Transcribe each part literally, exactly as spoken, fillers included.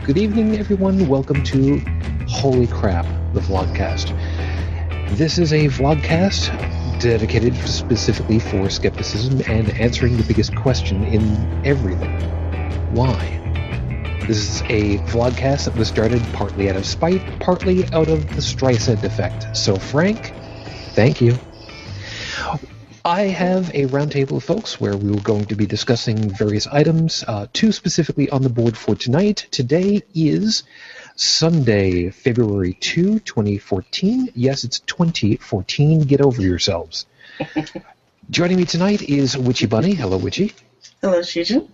Good evening, everyone. Welcome to Holy Crap, the Vlogcast. This is a vlogcast dedicated specifically for skepticism and answering the biggest question in everything. Why? This is a vlogcast that was started partly out of spite, partly out of the Streisand effect. So, Frank, thank you. I have a roundtable of folks where we were going to be discussing various items. Uh, two specifically on the board for tonight. Today is Sunday, February second, twenty fourteen. Yes, it's twenty fourteen. Get over yourselves. Joining me tonight is Witchy Bunny. Hello, Witchy. Hello, Shujin.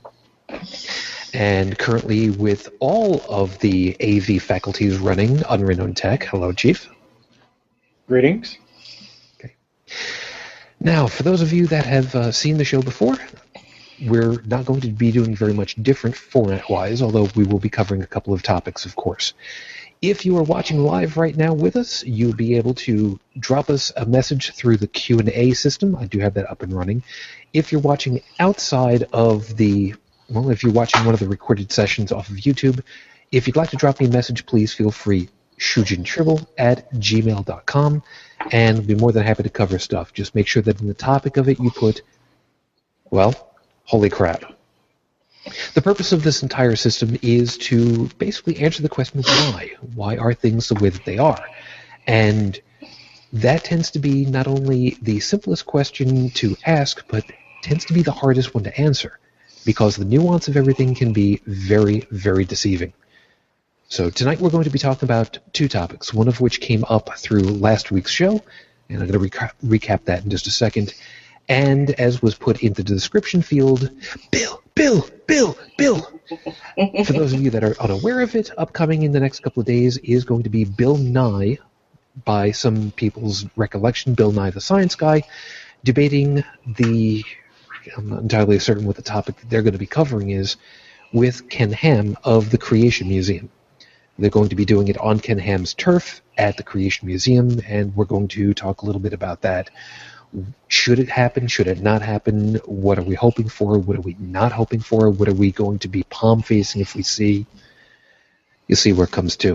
And currently with all of the A V faculties running, Unrenowned Tech. Hello, Chief. Greetings. Okay. Now, for those of you that have uh, seen the show before, we're not going to be doing very much different format-wise, although we will be covering a couple of topics, of course. If you are watching live right now with us, you'll be able to drop us a message through the Q and A system. I do have that up and running. If you're watching outside of the, well, if you're watching one of the recorded sessions off of YouTube, if you'd like to drop me a message, please feel free. shujintribble at gmail dot com, and I'll be more than happy to cover stuff. Just make sure that in the topic of it you put, well, holy crap. The purpose of this entire system is to basically answer the question why. Why are things the way that they are? And that tends to be not only the simplest question to ask, but tends to be the hardest one to answer, because the nuance of everything can be very, very deceiving. So tonight we're going to be talking about two topics, one of which came up through last week's show, and I'm going to reca- recap that in just a second. And as was put into the description field, Bill, Bill, Bill, Bill. For those of you that are unaware of it, upcoming in the next couple of days is going to be Bill Nye, by some people's recollection, Bill Nye the Science Guy, debating the, I'm not entirely certain what the topic that they're going to be covering is, with Ken Ham of the Creation Museum. They're going to be doing it on Ken Ham's turf at the Creation Museum, and we're going to talk a little bit about that. Should it happen? Should it not happen? What are we hoping for? What are we not hoping for? What are we going to be palm-facing if we see? You'll see where it comes to.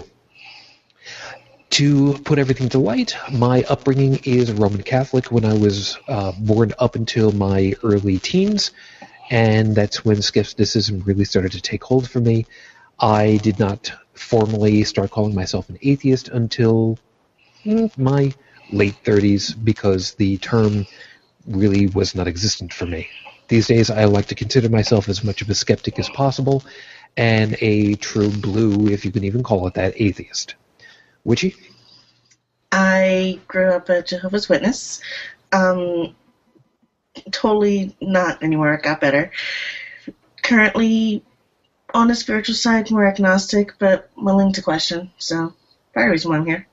To put everything to light, my upbringing is Roman Catholic when I was uh, born up until my early teens, and that's when skepticism really started to take hold for me. I did not formally start calling myself an atheist until mm, my late thirties, because the term really was not existent for me. These days I like to consider myself as much of a skeptic as possible, and a true blue, if you can even call it that, atheist. Witchy? I grew up a Jehovah's Witness. Um, totally not anywhere. It got better. Currently on the spiritual side, more agnostic, but willing to question. So, probably the reason why I'm here.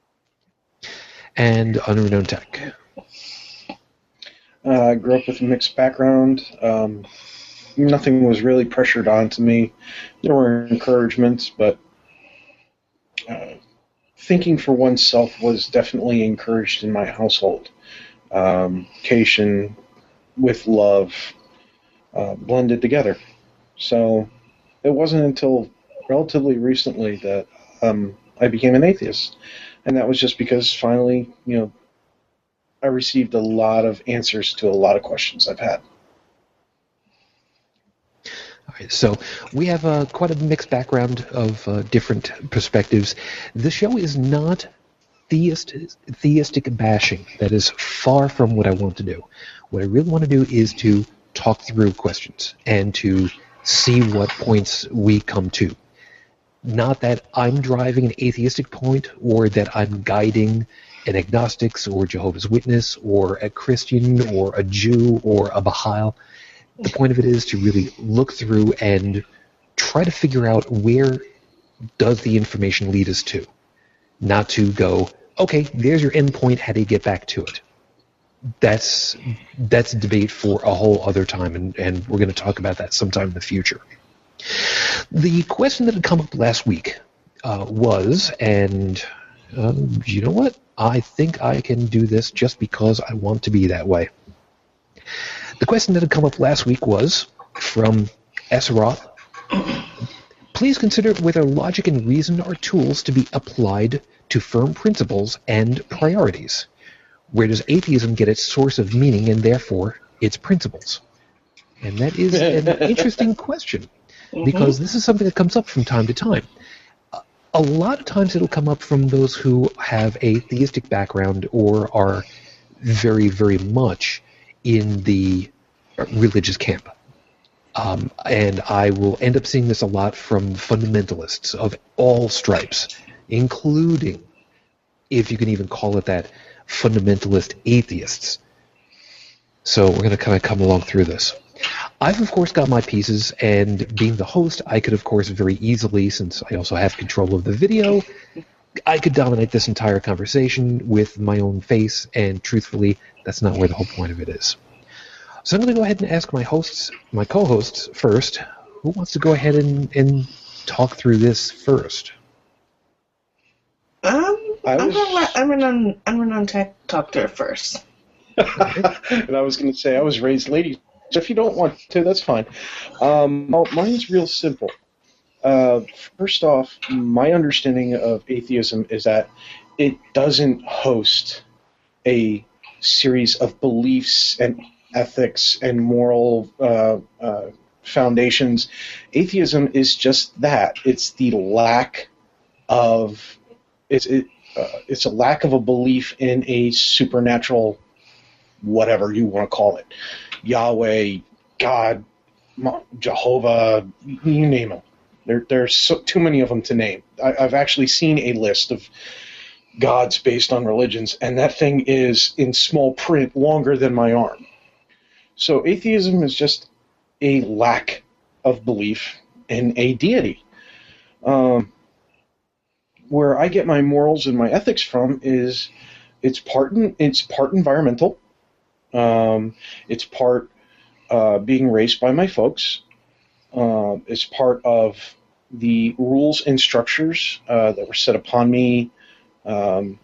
And Unrenowned Tech. Uh, I grew up with a mixed background. Um, nothing was really pressured onto me. There were encouragements, but uh, thinking for oneself was definitely encouraged in my household. Um, Cation with love uh, blended together. So it wasn't until relatively recently that um, I became an atheist. And that was just because finally, you know, I received a lot of answers to a lot of questions I've had. All right, so we have uh, quite a mixed background of uh, different perspectives. The show is not theist, theistic bashing. That is far from what I want to do. What I really want to do is to talk through questions and to see what points we come to. Not that I'm driving an atheistic point, or that I'm guiding an agnostics or Jehovah's Witness or a Christian or a Jew or a Baha'i. The point of it is to really look through and try to figure out where does the information lead us to. Not to go, okay, there's your end point, how do you get back to it? That's that's a debate for a whole other time, and, and we're going to talk about that sometime in the future. The question that had come up last week uh, was, and um, you know what? I think I can do this just because I want to be that way. The question that had come up last week was from Esroth. Please consider whether logic and reason are tools to be applied to firm principles and priorities. Where does atheism get its source of meaning and therefore its principles? And that is an interesting question, because this is something that comes up from time to time. A lot of times it'll come up from those who have a theistic background or are very, very much in the religious camp. Um, and I will end up seeing this a lot from fundamentalists of all stripes, including, if you can even call it that, fundamentalist atheists. So we're going to kind of come along through this. I've, of course, got my pieces, and being the host, I could, of course, very easily, since I also have control of the video, I could dominate this entire conversation with my own face, and truthfully, that's not where the whole point of it is. So I'm going to go ahead and ask my hosts, my co-hosts first. Who wants to go ahead and, and talk through this first? Um, I I'm was- gonna let Unrenowned Unrenowned Tech talk to her first. And I was going to say, I was raised lady. So if you don't want to, that's fine. Um, well, mine's real simple. Uh, first off, my understanding of atheism is that it doesn't host a series of beliefs and ethics and moral uh, uh, foundations. Atheism is just that. It's the lack of it's it, uh, it's a lack of a belief in a supernatural, whatever you want to call it, Yahweh, God, Jehovah, you name them. There, there's so, too many of them to name. I, I've actually seen a list of gods based on religions, and that thing is in small print, longer than my arm. So atheism is just a lack of belief in a deity. Um, where I get my morals and my ethics from is it's part in, it's part environmental. Um, it's part uh, being raised by my folks. Uh, it's part of the rules and structures uh, that were set upon me um,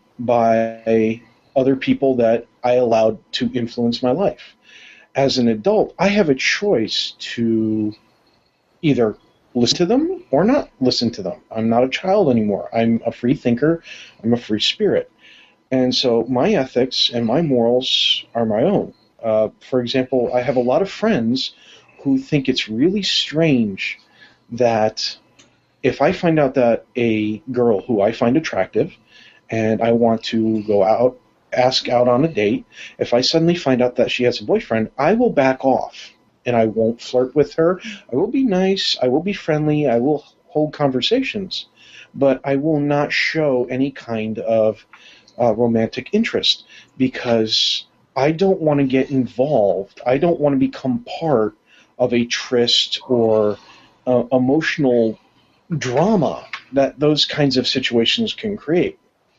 by other people that I allowed to influence my life. As an adult, I have a choice to either listen to them or not listen to them. I'm not a child anymore. I'm a free thinker. I'm a free spirit. And so my ethics and my morals are my own. Uh, for example, I have a lot of friends who think it's really strange that if I find out that a girl who I find attractive and I want to go out, ask out on a date, if I suddenly find out that she has a boyfriend, I will back off and I won't flirt with her. I will be nice. I will be friendly. I will hold conversations, but I will not show any kind of uh, romantic interest because I don't want to get involved. I don't want to become part of a tryst or uh, emotional drama that those kinds of situations can create.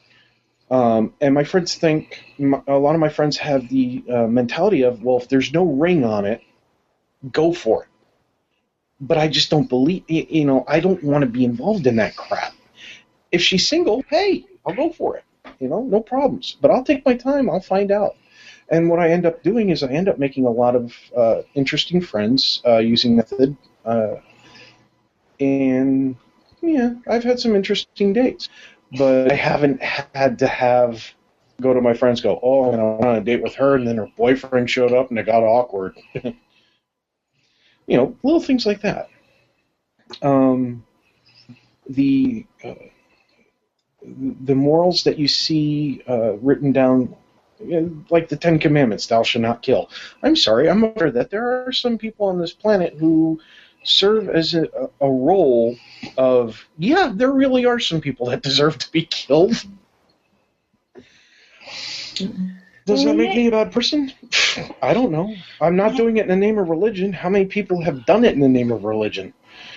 Um, and my friends think, a lot of my friends have the uh, mentality of, well, if there's no ring on it, go for it. But I just don't believe, you know, I don't want to be involved in that crap. If she's single, hey, I'll go for it. You know, no problems. But I'll take my time. I'll find out. And what I end up doing is I end up making a lot of uh, interesting friends uh, using method. Uh, and, yeah, I've had some interesting dates. But I haven't had to have go to my friends go, oh, I went on a date with her, and then her boyfriend showed up, and it got awkward. You know, little things like that. Um, the uh, the morals that you see uh, written down, like the Ten Commandments, thou shalt not kill. I'm sorry, I'm aware that there are some people on this planet who serve as a, a role of, yeah, there really are some people that deserve to be killed. Does that make me a bad person? I don't know. I'm not doing it in the name of religion. How many people have done it in the name of religion?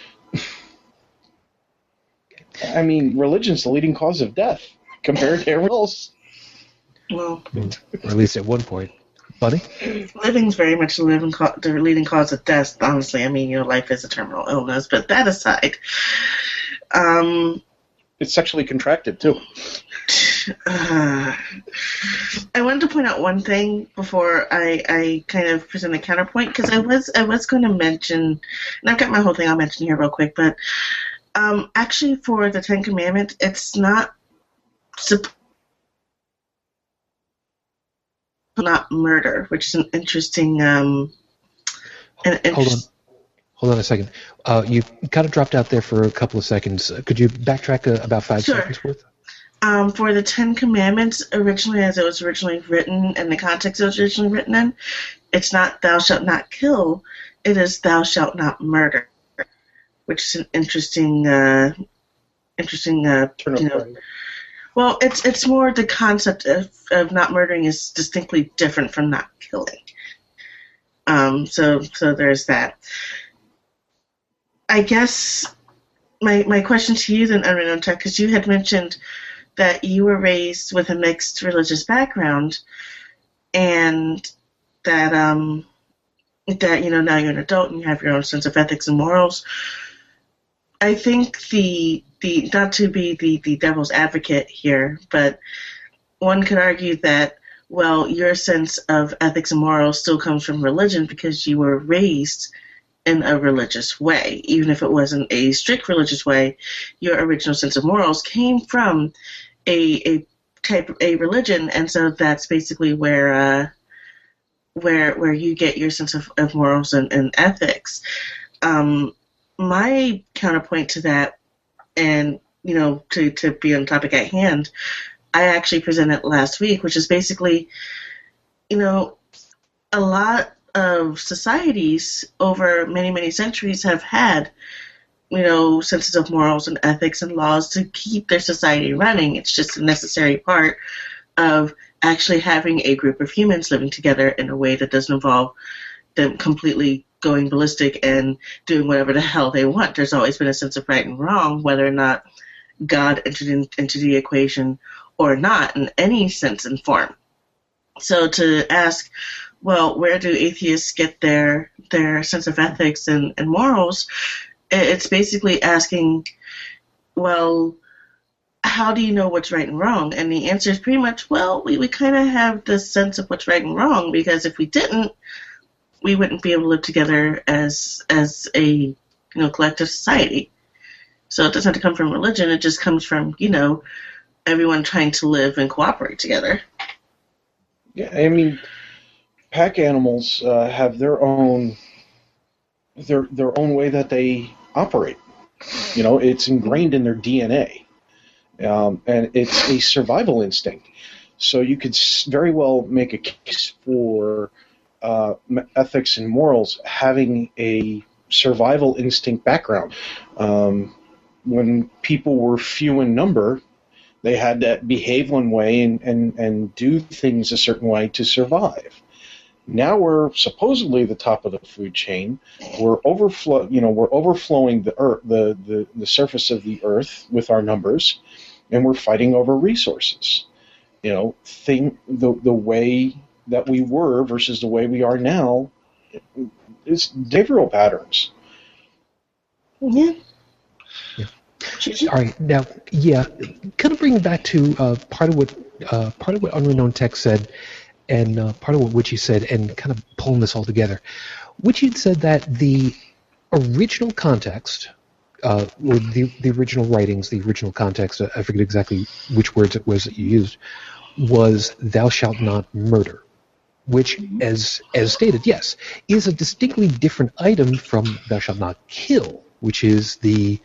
I mean, religion's the leading cause of death compared to everyone else. Well, Or at least at one point. Buddy? living's very much the, living co- the leading cause of death, honestly. I mean, you know, life is a terminal illness, but that aside, um, It's sexually contracted, too. uh, I wanted to point out one thing before I, I kind of present a counterpoint, because I was I was going to mention, and I've got my whole thing I'll mention here real quick, but Um, actually, for the Ten Commandments, it's not sup- not murder, which is an interesting. Um, an Hold on. interest- Hold on a second. Uh, you kind of dropped out there for a couple of seconds. Uh, Could you backtrack uh, about five Sure. seconds worth? Um, for the Ten Commandments, originally as it was originally written, and the context it was originally written in, it's not "thou shalt not kill," it is "thou shalt not murder," which is an interesting, uh, interesting, uh, Turn up you know. right. Well, it's it's more the concept of, of not murdering is distinctly different from not killing. Um, so so there's that. I guess my my question to you then, Unrenowned Tech, because you had mentioned that you were raised with a mixed religious background, and that um that you know now you're an adult and you have your own sense of ethics and morals. I think the the not to be the, the devil's advocate here, but one could argue that, well, your sense of ethics and morals still comes from religion because you were raised in a religious way. Even if it wasn't a strict religious way, your original sense of morals came from a a type a religion, and so that's basically where uh, where where you get your sense of, of morals and, and ethics. Um, my counterpoint to that, and you know, to, to be on the topic at hand, I actually presented last week, which is basically, you know, a lot of societies over many, many centuries have had, you know, senses of morals and ethics and laws to keep their society running. It's just a necessary part of actually having a group of humans living together in a way that doesn't involve them completely going ballistic and doing whatever the hell they want. There's always been a sense of right and wrong, whether or not God entered in, into the equation or not, in any sense and form. So to ask, well, where do atheists get their their sense of ethics and, and morals? It's basically asking, well, how do you know what's right and wrong? And the answer is pretty much, well, we, we kind of have this sense of what's right and wrong, because if we didn't, we wouldn't be able to live together as as a you know collective society. So it doesn't have to come from religion. It just comes from, you know, everyone trying to live and cooperate together. Yeah, I mean, pack animals uh, have their own their their own way that they operate. You know, it's ingrained in their D N A, um, and it's a survival instinct. So you could very well make a case for uh, ethics and morals having a survival instinct background. Um, when people were few in number, they had to behave one way and, and, and do things a certain way to survive. Now we're supposedly the top of the food chain. We're overflow, you know, we're overflowing the earth, the, the, the surface of the earth with our numbers, and we're fighting over resources. You know, thing the the way that we were versus the way we are now is behavioral patterns. Yeah. All right, now, yeah, kind of bringing back to uh, part of what uh, part of what Unrenowned Tech said, and uh, part of what Witchy said, and kind of pulling this all together. Witchy had said that the original context, uh, or the the original writings, the original context, I forget exactly which words it was that you used, was "Thou shalt not murder," which, as as stated, yes, is a distinctly different item from "Thou shalt not kill," which is the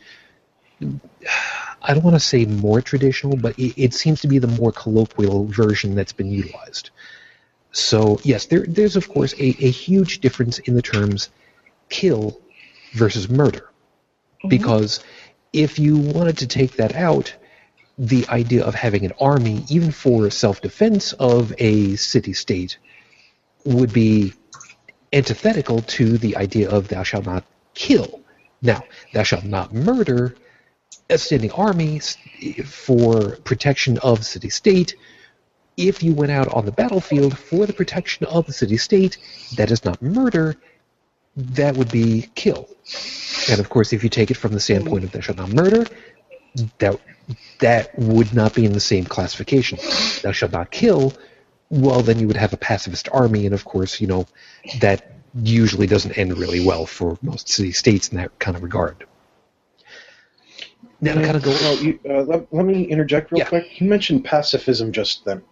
I don't want to say more traditional, but it, it seems to be the more colloquial version that's been utilized. So, yes, there, there's, of course, a, a huge difference in the terms kill versus murder. Mm-hmm. Because if you wanted to take that out, the idea of having an army, even for self-defense of a city-state, would be antithetical to the idea of thou shalt not kill. Now, thou shalt not murder, a standing army for protection of city-state. If you went out on the battlefield for the protection of the city-state, that is not murder, that would be kill. And of course, if you take it from the standpoint of thou shalt not murder, that that would not be in the same classification. Thou shalt not kill, well, then you would have a pacifist army, and of course, you know, that usually doesn't end really well for most city-states in that kind of regard. Now to kind of go. Well, you, uh, let, let me interject real Yeah. quick. You mentioned pacifism just then.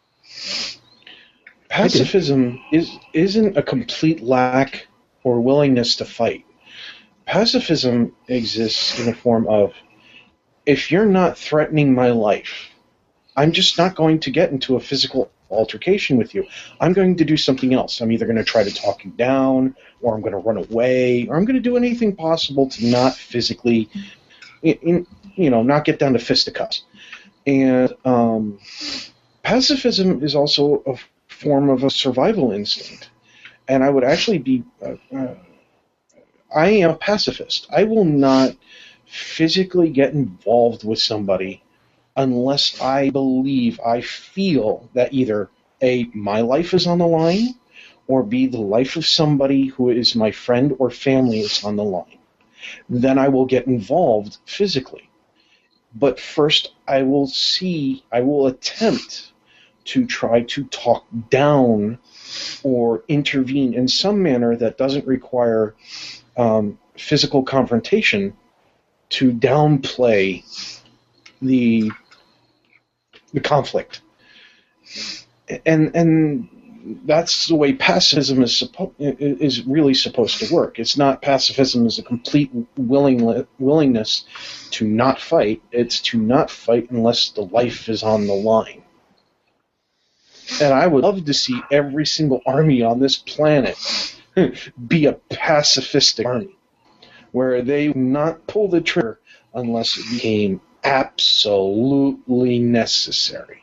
Pacifism is isn't a complete lack or willingness to fight. Pacifism exists in the form of, if you're not threatening my life, I'm just not going to get into a physical altercation with you. I'm going to do something else. I'm either going to try to talk you down, or I'm going to run away, or I'm going to do anything possible to not physically, in, in, you know, not get down to fisticuffs. And um, pacifism is also a form of a survival instinct. And I would actually be, uh, uh, I am a pacifist. I will not physically get involved with somebody unless I believe, I feel that either A, my life is on the line, or B, the life of somebody who is my friend or family is on the line. Then I will get involved physically. But first I will see, I will attempt to try to talk down or intervene in some manner that doesn't require um, physical confrontation to downplay the the conflict. And and that's the way pacifism is suppo- is really supposed to work. It's not pacifism as a complete willing willingness to not fight. It's to not fight unless the life is on the line. And I would love to see every single army on this planet be a pacifistic army, where they would not pull the trigger unless it became absolutely necessary.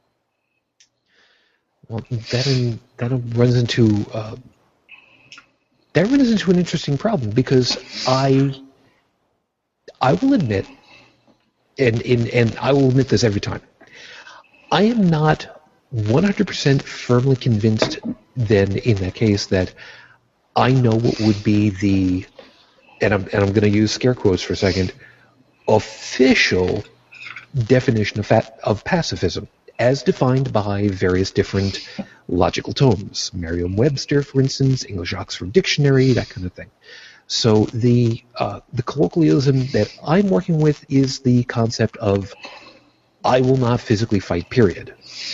Well, that in, that runs into uh, that runs into an interesting problem, because I I will admit, and and and I will admit this every time, I am not one hundred percent firmly convinced then in that case that I know what would be the, and I'm and I'm going to use scare quotes for a second, official definition of fa- of pacifism, as defined by various different logical tomes. Merriam-Webster, for instance, English Oxford Dictionary, that kind of thing. So the uh, the colloquialism that I'm working with is the concept of I will not physically fight, period,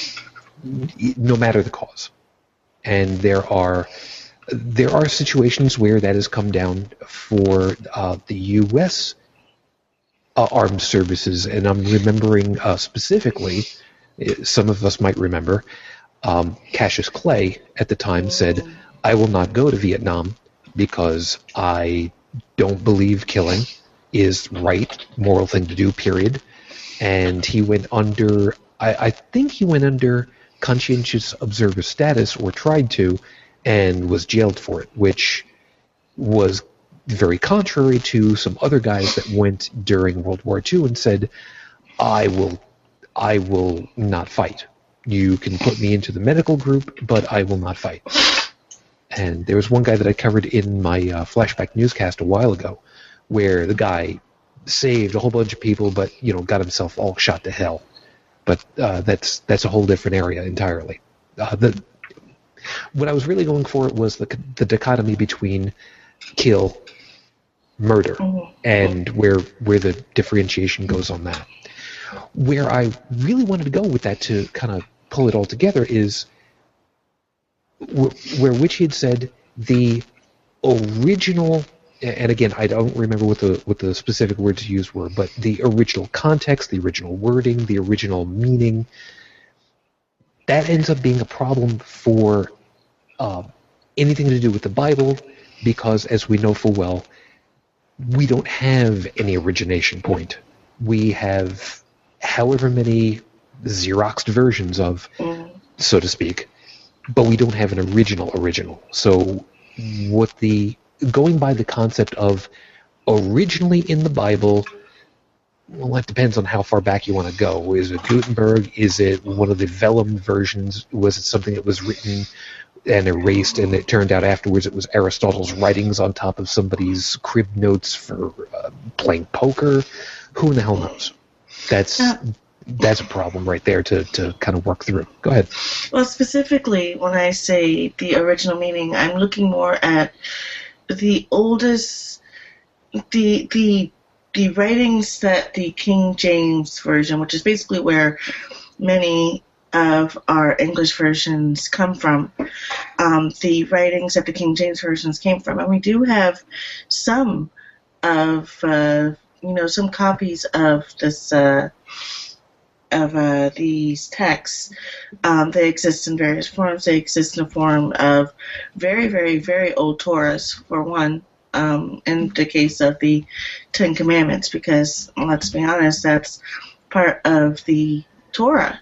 no matter the cause. And there are there are situations where that has come down for uh, the U S uh, armed services, and I'm remembering uh, specifically, some of us might remember, um, Cassius Clay at the time said, I will not go to Vietnam because I don't believe killing is right, moral thing to do, period. And he went under, I, I think he went under conscientious observer status, or tried to, and was jailed for it, which was very contrary to some other guys that went during World War Two and said, I will I will not fight. You can put me into the medical group, but I will not fight. And there was one guy that I covered in my uh, flashback newscast a while ago, where the guy saved a whole bunch of people, but you know, got himself all shot to hell. But uh, that's that's a whole different area entirely. Uh, the what I was really going for was the the dichotomy between kill, murder, mm-hmm. and where where the differentiation goes on that. Where I really wanted to go with that to kind of pull it all together is wh- where Witchy had said the original, and again, I don't remember what the what the specific words used were, but the original context, the original wording, the original meaning, that ends up being a problem for uh, anything to do with the Bible, because as we know full well, we don't have any origination point. We have however many Xeroxed versions of, mm. so to speak, but we don't have an original original. So what the going by the concept of originally in the Bible, well, that depends on how far back you want to go. Is it Gutenberg? Is it one of the vellum versions? Was it something that was written and erased, and it turned out afterwards it was Aristotle's writings on top of somebody's crib notes for uh, playing poker? Who in the hell knows? That's uh, that's a problem right there to, to kind of work through. Go ahead. Well, specifically, when I say the original meaning, I'm looking more at the oldest, the the the writings that the King James Version, which is basically where many of our English versions come from, um, the writings that the King James Versions came from. And we do have some of, uh, you know, some copies of this, uh, of uh, these texts. Um, they exist in various forms. They exist in the form of very, very, very old Torahs, for one, um, in the case of the Ten Commandments, because, let's be honest, that's part of the Torah.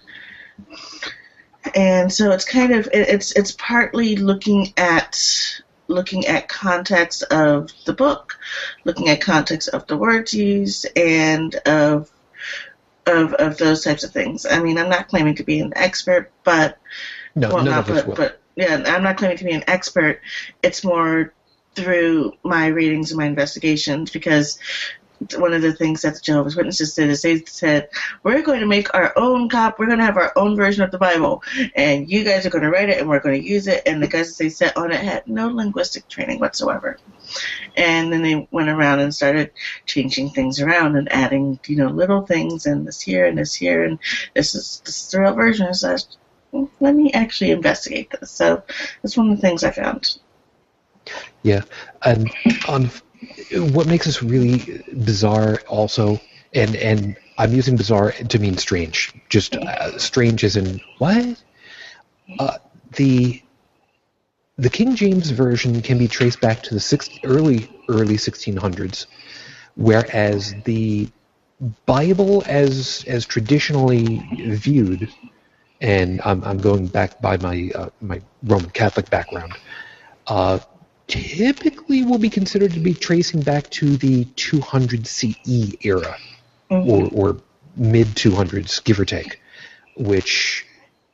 And so it's kind of, it, it's it's partly looking at looking at context of the book, looking at context of the words used, and of Of, of those types of things. I mean, I'm not claiming to be an expert, but no, well, none not, of us but, will. but yeah, I'm not claiming to be an expert. It's more through my readings and my investigations, because one of the things that the Jehovah's Witnesses did is they said, we're going to make our own cop, we're going to have our own version of the Bible, and you guys are going to write it, and we're going to use it, and the guys that they set on it had no linguistic training whatsoever. And then they went around and started changing things around and adding, you know, little things, and this here and this here, and this is, this is the real version. So I was, well, let me actually investigate this. So that's one of the things I found. Yeah, and on what makes this really bizarre also, and and I'm using bizarre to mean strange, just uh, strange as in what? Uh, the the King James Version can be traced back to the six, early early sixteen hundreds, whereas the Bible as as traditionally viewed, and I'm I'm going back by my uh, my Roman Catholic background, uh, typically will be considered to be tracing back to the two hundred C E era, mm-hmm. or, or mid two hundreds, give or take, which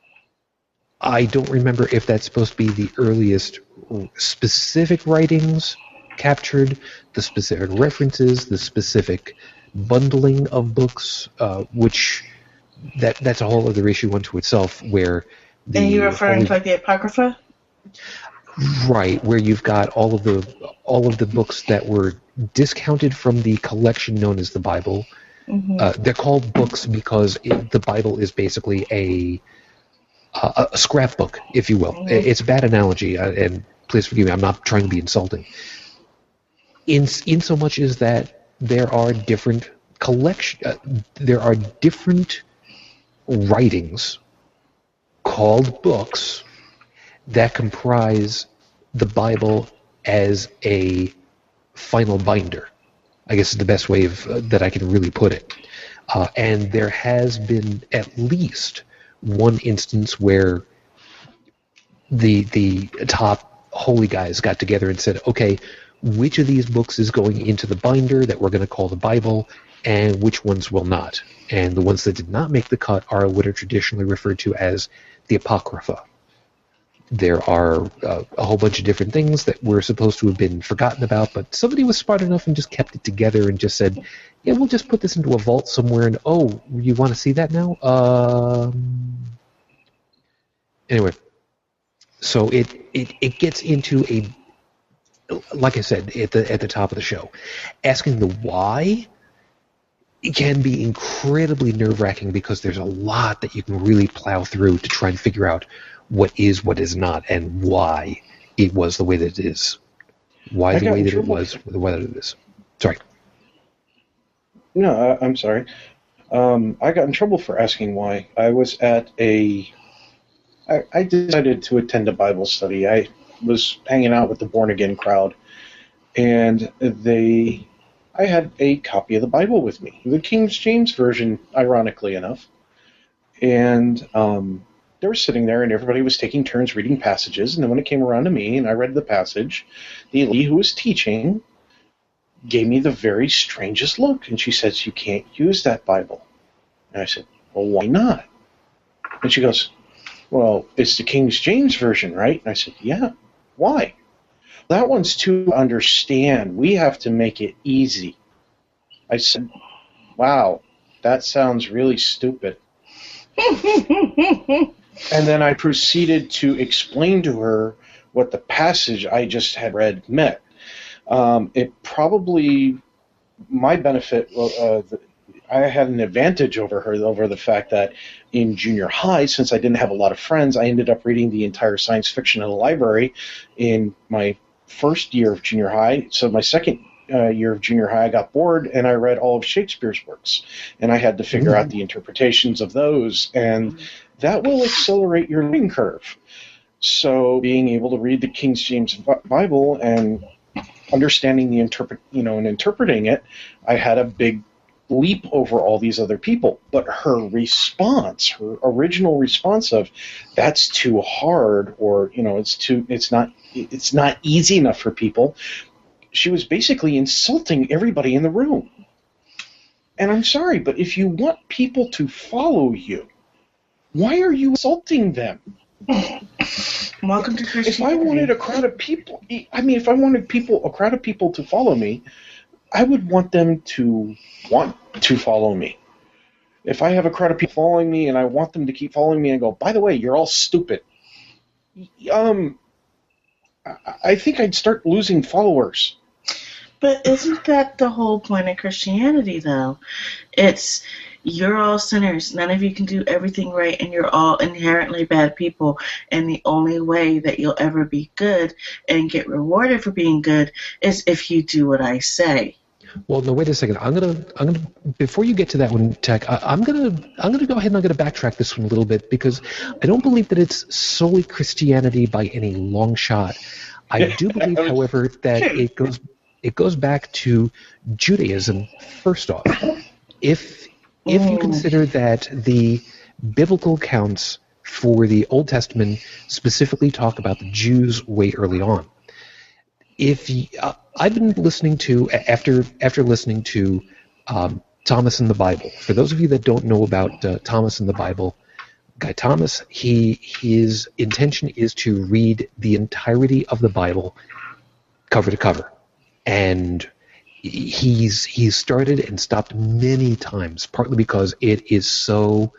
I don't remember if that's supposed to be the earliest specific writings captured, the specific references, the specific bundling of books, uh, which that that's a whole other issue unto itself, where the... And you're referring holy, to like the Apocrypha? Right, where you've got all of the all of the books that were discounted from the collection known as the Bible. Mm-hmm. Uh, they're called books because it, the Bible is basically a a, a scrapbook, if you will. Mm-hmm. It's a bad analogy, uh, and please forgive me. I'm not trying to be insulting. In in so much as that there are different collection, uh, there are different writings called books that comprise the Bible as a final binder, I guess is the best way of, uh, that I can really put it. Uh, and there has been at least one instance where the the top holy guys got together and said, okay, which of these books is going into the binder that we're going to call the Bible, and which ones will not? And the ones that did not make the cut are what are traditionally referred to as the Apocrypha. There are uh, a whole bunch of different things that were supposed to have been forgotten about, but somebody was smart enough and just kept it together and just said, yeah, we'll just put this into a vault somewhere, and oh, you want to see that now? Um... Anyway, so it, it, it gets into a, like I said at the at the top of the show, asking the why it can be incredibly nerve-wracking because there's a lot that you can really plow through to try and figure out what is, what is not, and why it was the way that it is. Why the way that it was, the way that it is. Sorry. No, I, I'm sorry. Um, I got in trouble for asking why. I was at a... I, I decided to attend a Bible study. I was hanging out with the born-again crowd, and they... I had a copy of the Bible with me, the King James Version, ironically enough. And... um they were sitting there, and everybody was taking turns reading passages, and then when it came around to me, and I read the passage, the lady who was teaching gave me the very strangest look, and she says, you can't use that Bible. And I said, well, why not? And she goes, well, it's the King James Version, right? And I said, yeah, why? That one's to understand. We have to make it easy. I said, wow, that sounds really stupid. And then I proceeded to explain to her what the passage I just had read meant. Um, it probably my benefit, uh, the, I had an advantage over her over the fact that in junior high, since I didn't have a lot of friends, I ended up reading the entire science fiction in the library in my first year of junior high. So my second uh, year of junior high, I got bored and I read all of Shakespeare's works, and I had to figure mm-hmm. out the interpretations of those, and that will accelerate your learning curve. So being able to read the King James Bible and understanding the interpret, you know, and interpreting it, I had a big leap over all these other people. But her response, her original response of that's too hard, or you know, it's too, it's not, it's not easy enough for people. She was basically insulting everybody in the room. And I'm sorry, but if you want people to follow you, why are you insulting them? Welcome to Christianity. If I wanted a crowd of people, I mean, if I wanted people, a crowd of people to follow me, I would want them to want to follow me. If I have a crowd of people following me and I want them to keep following me and go, by the way, you're all stupid, um, I think I'd start losing followers. But isn't that the whole point of Christianity, though? It's, you're all sinners. None of you can do everything right, and you're all inherently bad people. And the only way that you'll ever be good and get rewarded for being good is if you do what I say. Well, no, wait a second. I'm gonna, I'm gonna. Before you get to that one, Tech, I, I'm gonna, I'm gonna go ahead and I'm gonna backtrack this one a little bit, because I don't believe that it's solely Christianity by any long shot. I do believe, however, that it goes, it goes back to Judaism. First off, if if you consider that the biblical accounts for the Old Testament specifically talk about the Jews way early on. If you, uh, I've been listening to after after listening to um, Thomas in the Bible. For those of you that don't know about uh, Thomas in the Bible, Guy Thomas, he his intention is to read the entirety of the Bible cover to cover, and he's he's started and stopped many times, partly because it is so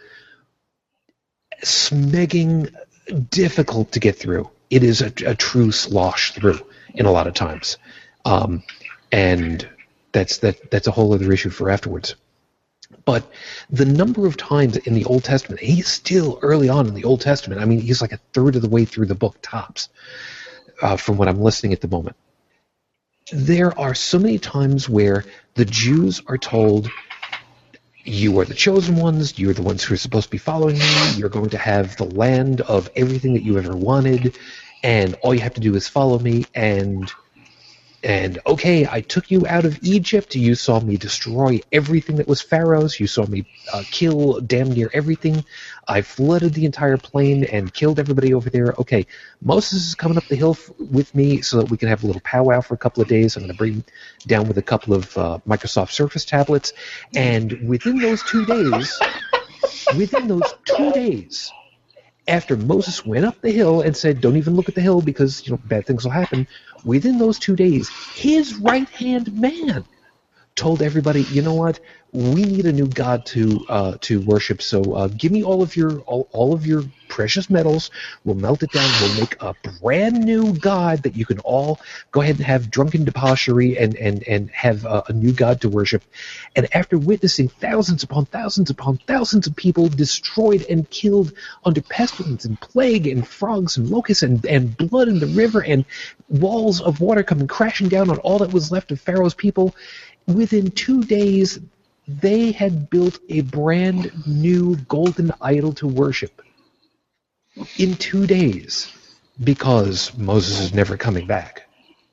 smegging difficult to get through. It is a, a true slosh through in a lot of times, um, and that's that that's a whole other issue for afterwards. But the number of times in the Old Testament, he's still early on in the Old Testament. I mean, he's like a third of the way through the book tops, uh, from what I'm listening at the moment. There are so many times where the Jews are told, you are the chosen ones, you're the ones who are supposed to be following me, you're going to have the land of everything that you ever wanted, and all you have to do is follow me, and and okay, I took you out of Egypt, you saw me destroy everything that was Pharaoh's, you saw me uh, kill damn near everything, I flooded the entire plain and killed everybody over there. Okay, Moses is coming up the hill f- with me so that we can have a little powwow for a couple of days. I'm going to bring him down with a couple of uh, Microsoft Surface tablets, and within those two days, within those two days, after Moses went up the hill and said, don't even look at the hill because, you know, bad things will happen, within those two days, his right-hand man told everybody, you know what, we need a new god to uh, to worship, so uh, give me all of your all, all of your precious metals, we'll melt it down, we'll make a brand new god that you can all go ahead and have drunken debauchery and, and, and have uh, a new god to worship. And after witnessing thousands upon thousands upon thousands of people destroyed and killed under pestilence and plague and frogs and locusts and, and blood in the river and walls of water coming crashing down on all that was left of Pharaoh's people, within two days, they had built a brand new golden idol to worship. In two days, because Moses is never coming back.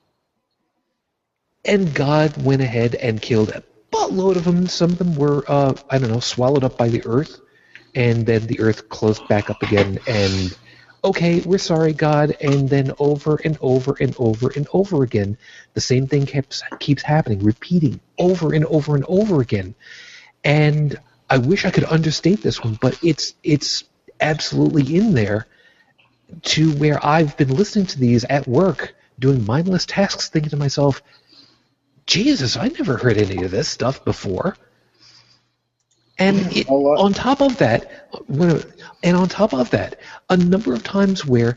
And God went ahead and killed a buttload of them. Some of them were, uh, I don't know, swallowed up by the earth, and then the earth closed back up again, and okay, we're sorry, God, and then over and over and over and over again, the same thing keeps keeps happening, repeating over and over and over again. And I wish I could understate this one, but it's it's absolutely in there, to where I've been listening to these at work, doing mindless tasks, thinking to myself, Jesus, I never heard any of this stuff before. And it, on top of that, and on top of that, a number of times where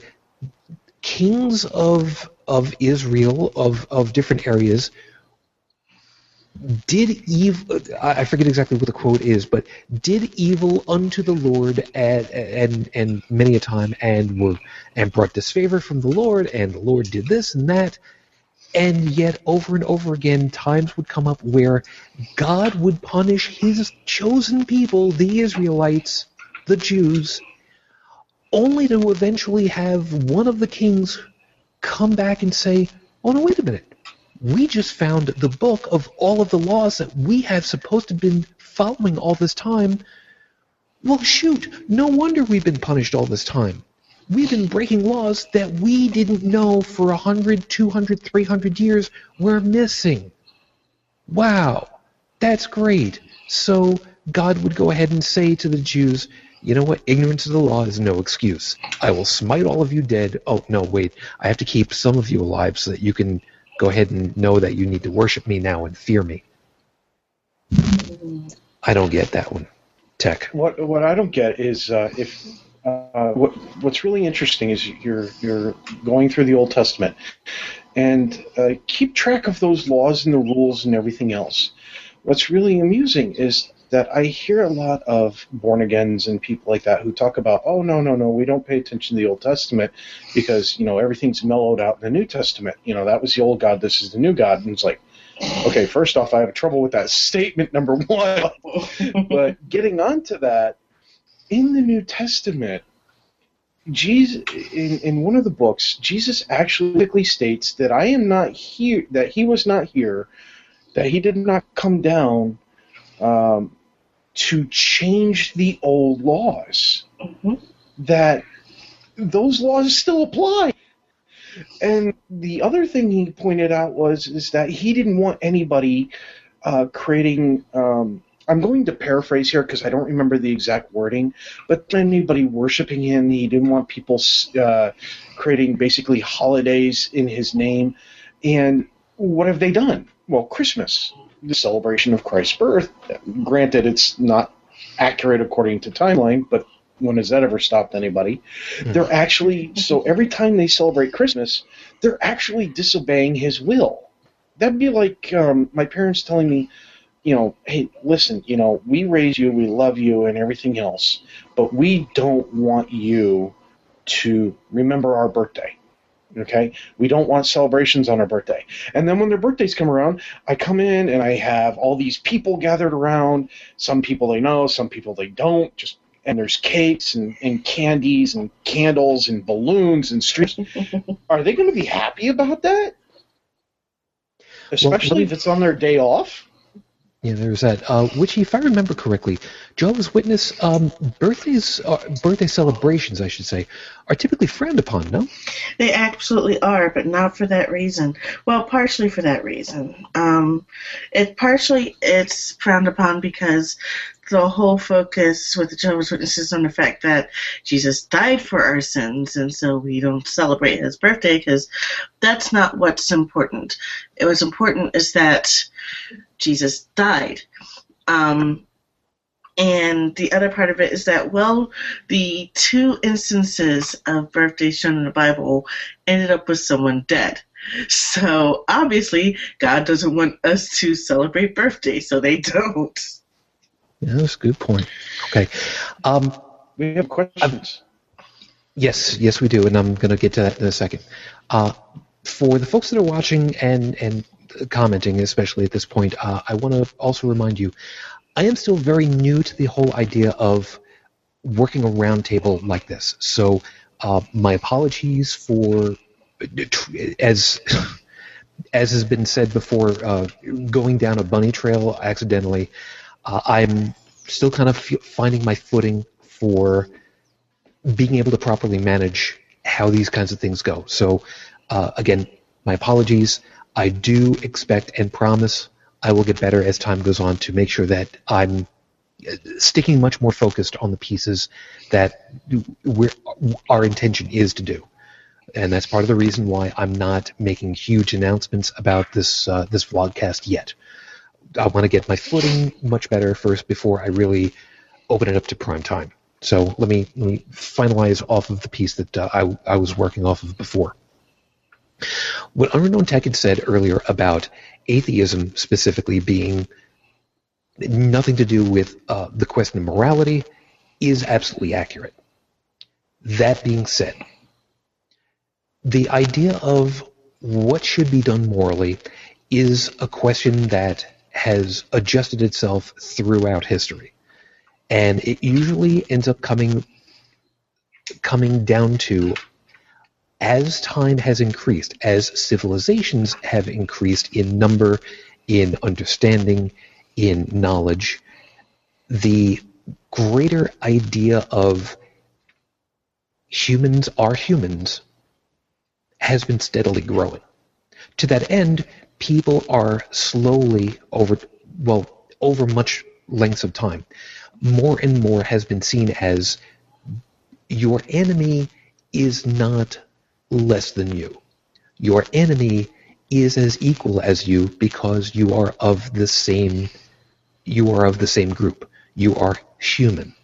kings of of Israel, of, of different areas, did evil, I forget exactly what the quote is, but did evil unto the Lord and, and, and many a time and were, and brought disfavor from the Lord, and the Lord did this and that. And yet over and over again, times would come up where God would punish his chosen people, the Israelites, the Jews, only to eventually have one of the kings come back and say, oh no, wait a minute. We just found the book of all of the laws that we have supposed to have been following all this time. Well, shoot, no wonder we've been punished all this time. We've been breaking laws that we didn't know for one hundred, two hundred, three hundred years we're missing. Wow, that's great. So God would go ahead and say to the Jews, you know what, ignorance of the law is no excuse. I will smite all of you dead. Oh, no, wait, I have to keep some of you alive so that you can go ahead and know that you need to worship me now and fear me. I don't get that one, Tech. What what I don't get is uh, if uh, what what's really interesting is you're you're going through the Old Testament and uh, keep track of those laws and the rules and everything else. What's really amusing is that I hear a lot of born-agains and people like that who talk about, oh, no, no, no, we don't pay attention to the Old Testament because, you know, everything's mellowed out in the New Testament. You know, that was the old God, this is the new God. And it's like, okay, first off, I have trouble with that statement, number one. But getting on to that, in the New Testament, Jesus, in, in one of the books, Jesus actually states that I am not here, that he was not here, that he did not come down um, to change the old laws, mm-hmm. that those laws still apply. And the other thing he pointed out was is that he didn't want anybody uh, creating, um, I'm going to paraphrase here because I don't remember the exact wording, but anybody worshiping him. He didn't want people uh, creating basically holidays in his name. And what have they done? Well, Christmas, the celebration of Christ's birth. Granted, it's not accurate according to timeline, but when has that ever stopped anybody? Mm. They're actually, so every time they celebrate Christmas, they're actually disobeying his will. That'd be like um, my parents telling me, you know, hey, listen, you know, we raise you, we love you and everything else, but we don't want you to remember our birthday. Okay, we don't want celebrations on our birthday. And then when their birthdays come around, I come in and I have all these people gathered around. Some people they know, some people they don't. Just and there's cakes and, and candies and candles and balloons and streets. Are they going to be happy about that? Especially well, if it's on their day off? Yeah, there's that. Uh, which, if I remember correctly, Jehovah's Witness um, birthdays, uh, birthday celebrations, I should say, are typically frowned upon. No, they absolutely are, but not for that reason. Well, partially for that reason. Um, it partially it's frowned upon because the whole focus with the Jehovah's Witnesses on the fact that Jesus died for our sins, and so we don't celebrate his birthday because that's not what's important. It was important is that Jesus died. Um, and the other part of it is that, well, the two instances of birthdays shown in the Bible ended up with someone dead. So obviously, God doesn't want us to celebrate birthdays, so they don't. Yeah, that's a good point. Okay. Um, we have questions. Uh, yes, yes, we do, and I'm going to get to that in a second. Uh, for the folks that are watching and, and commenting, especially at this point, uh, I want to also remind you, I am still very new to the whole idea of working a roundtable like this. So uh, my apologies for, as as has been said before, uh, going down a bunny trail accidentally. Uh, I'm still kind of f- finding my footing for being able to properly manage how these kinds of things go. So, uh, again, my apologies. I do expect and promise I will get better as time goes on to make sure that I'm sticking much more focused on the pieces that we're, our intention is to do. And that's part of the reason why I'm not making huge announcements about this uh, this vlogcast yet. I want to get my footing much better first before I really open it up to prime time. So let me let me finalize off of the piece that uh, I I was working off of before. What Unknown Tech had said earlier about atheism specifically being nothing to do with uh, the question of morality is absolutely accurate. That being said, the idea of what should be done morally is a question that has adjusted itself throughout history. And it usually ends up coming coming down to, as time has increased, as civilizations have increased in number, in understanding, in knowledge, the greater idea of humans are humans has been steadily growing. To that end, people are slowly, over well, over much lengths of time, more and more has been seen as your enemy is not less than you. Your enemy is as equal as you because you are of the same you are of the same group. You are human.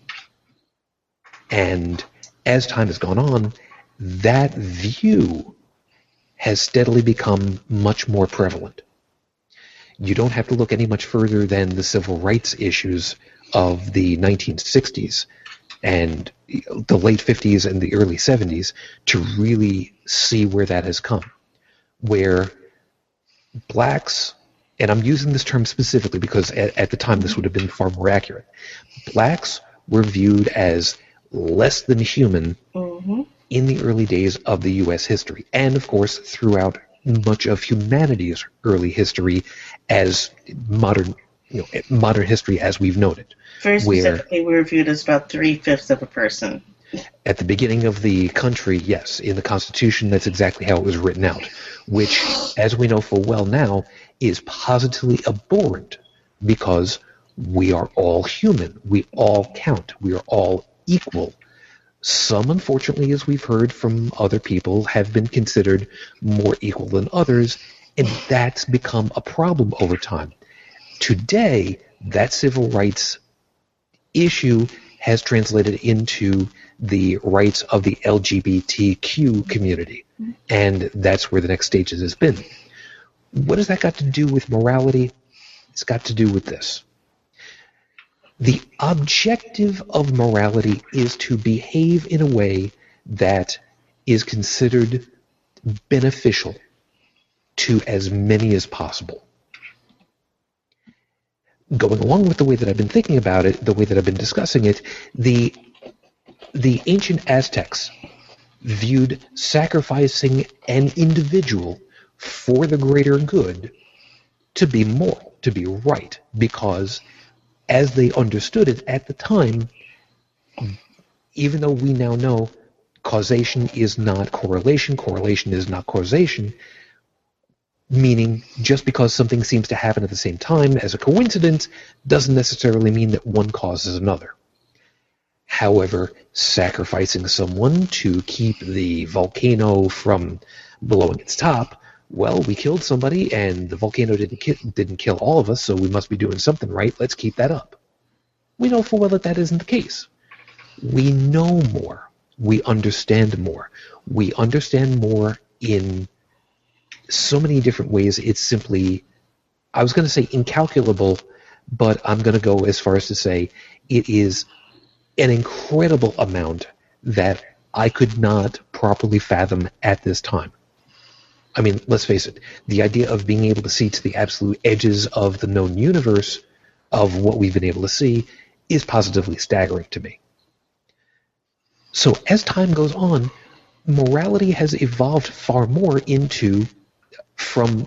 And as time has gone on, that view has steadily become much more prevalent. You don't have to look any much further than the civil rights issues of the nineteen sixties and the late fifties and the early seventies to really see where that has come, where blacks, and I'm using this term specifically because at, at the time this would have been far more accurate, blacks were viewed as less than human mm-hmm. in the early days of the U S history, and of course throughout much of humanity's early history as modern, you know, modern history as we've known it. Very specifically, we were viewed as about three-fifths of a person. At the beginning of the country, yes. In the Constitution, that's exactly how it was written out, which, as we know full well now, is positively abhorrent because we are all human. We all count. We are all equal. Some, unfortunately, as we've heard from other people, have been considered more equal than others, and that's become a problem over time. Today, that civil rights issue has translated into the rights of the L G B T Q community, and that's where the next stage has been. What has that got to do with morality? It's got to do with this. The objective of morality is to behave in a way that is considered beneficial to as many as possible. Going along with the way that I've been thinking about it, the way that I've been discussing it, the the ancient Aztecs viewed sacrificing an individual for the greater good to be moral, to be right, because as they understood it at the time, even though we now know causation is not correlation, correlation is not causation, meaning just because something seems to happen at the same time as a coincidence doesn't necessarily mean that one causes another. However, sacrificing someone to keep the volcano from blowing its top, well, we killed somebody and the volcano didn't ki- didn't kill all of us, so we must be doing something right. Let's keep that up. We know full well that that isn't the case. We know more. We understand more. We understand more in so many different ways. It's simply, I was going to say incalculable, but I'm going to go as far as to say it is an incredible amount that I could not properly fathom at this time. I mean, let's face it, the idea of being able to see to the absolute edges of the known universe of what we've been able to see is positively staggering to me. So as time goes on, morality has evolved far more into from,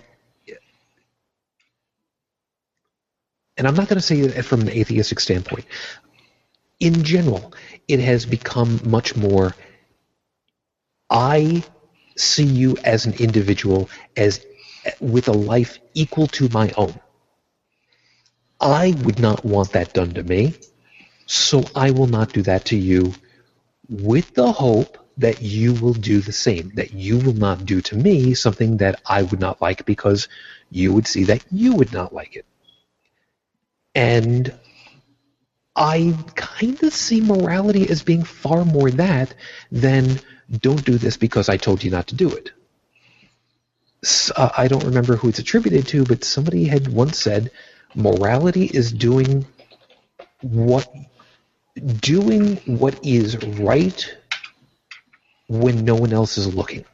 and I'm not going to say it from an atheistic standpoint. In general, it has become much more, I see you as an individual as with a life equal to my own. I would not want that done to me, so I will not do that to you, with the hope that you will do the same, that you will not do to me something that I would not like because you would see that you would not like it. And I kind of see morality as being far more that than don't do this because I told you not to do it. uh, I don't remember who it's attributed to, but somebody had once said, morality is doing what doing what is right when no one else is looking.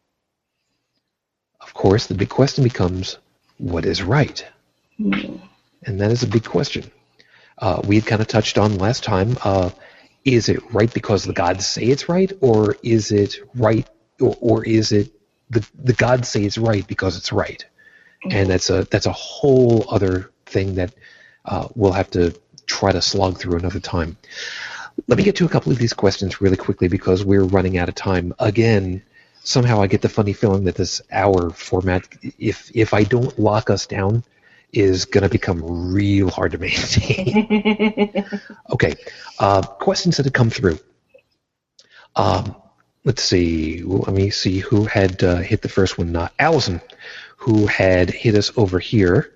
Of course, the big question becomes, what is right? Mm. And that is a big question. Uh, we had kind of touched on last time, uh, is it right because the gods say it's right, or is it right, or, or is it the, the gods say it's right because it's right? Mm. And that's a that's a whole other thing that uh, we'll have to try to slog through another time. Let me get to a couple of these questions really quickly because we're running out of time. Again, somehow I get the funny feeling that this hour format, if if I don't lock us down, is going to become real hard to maintain. Okay, uh, questions that have come through. Um, let's see. Let me see who had uh, hit the first one. Uh, Allison, who had hit us over here.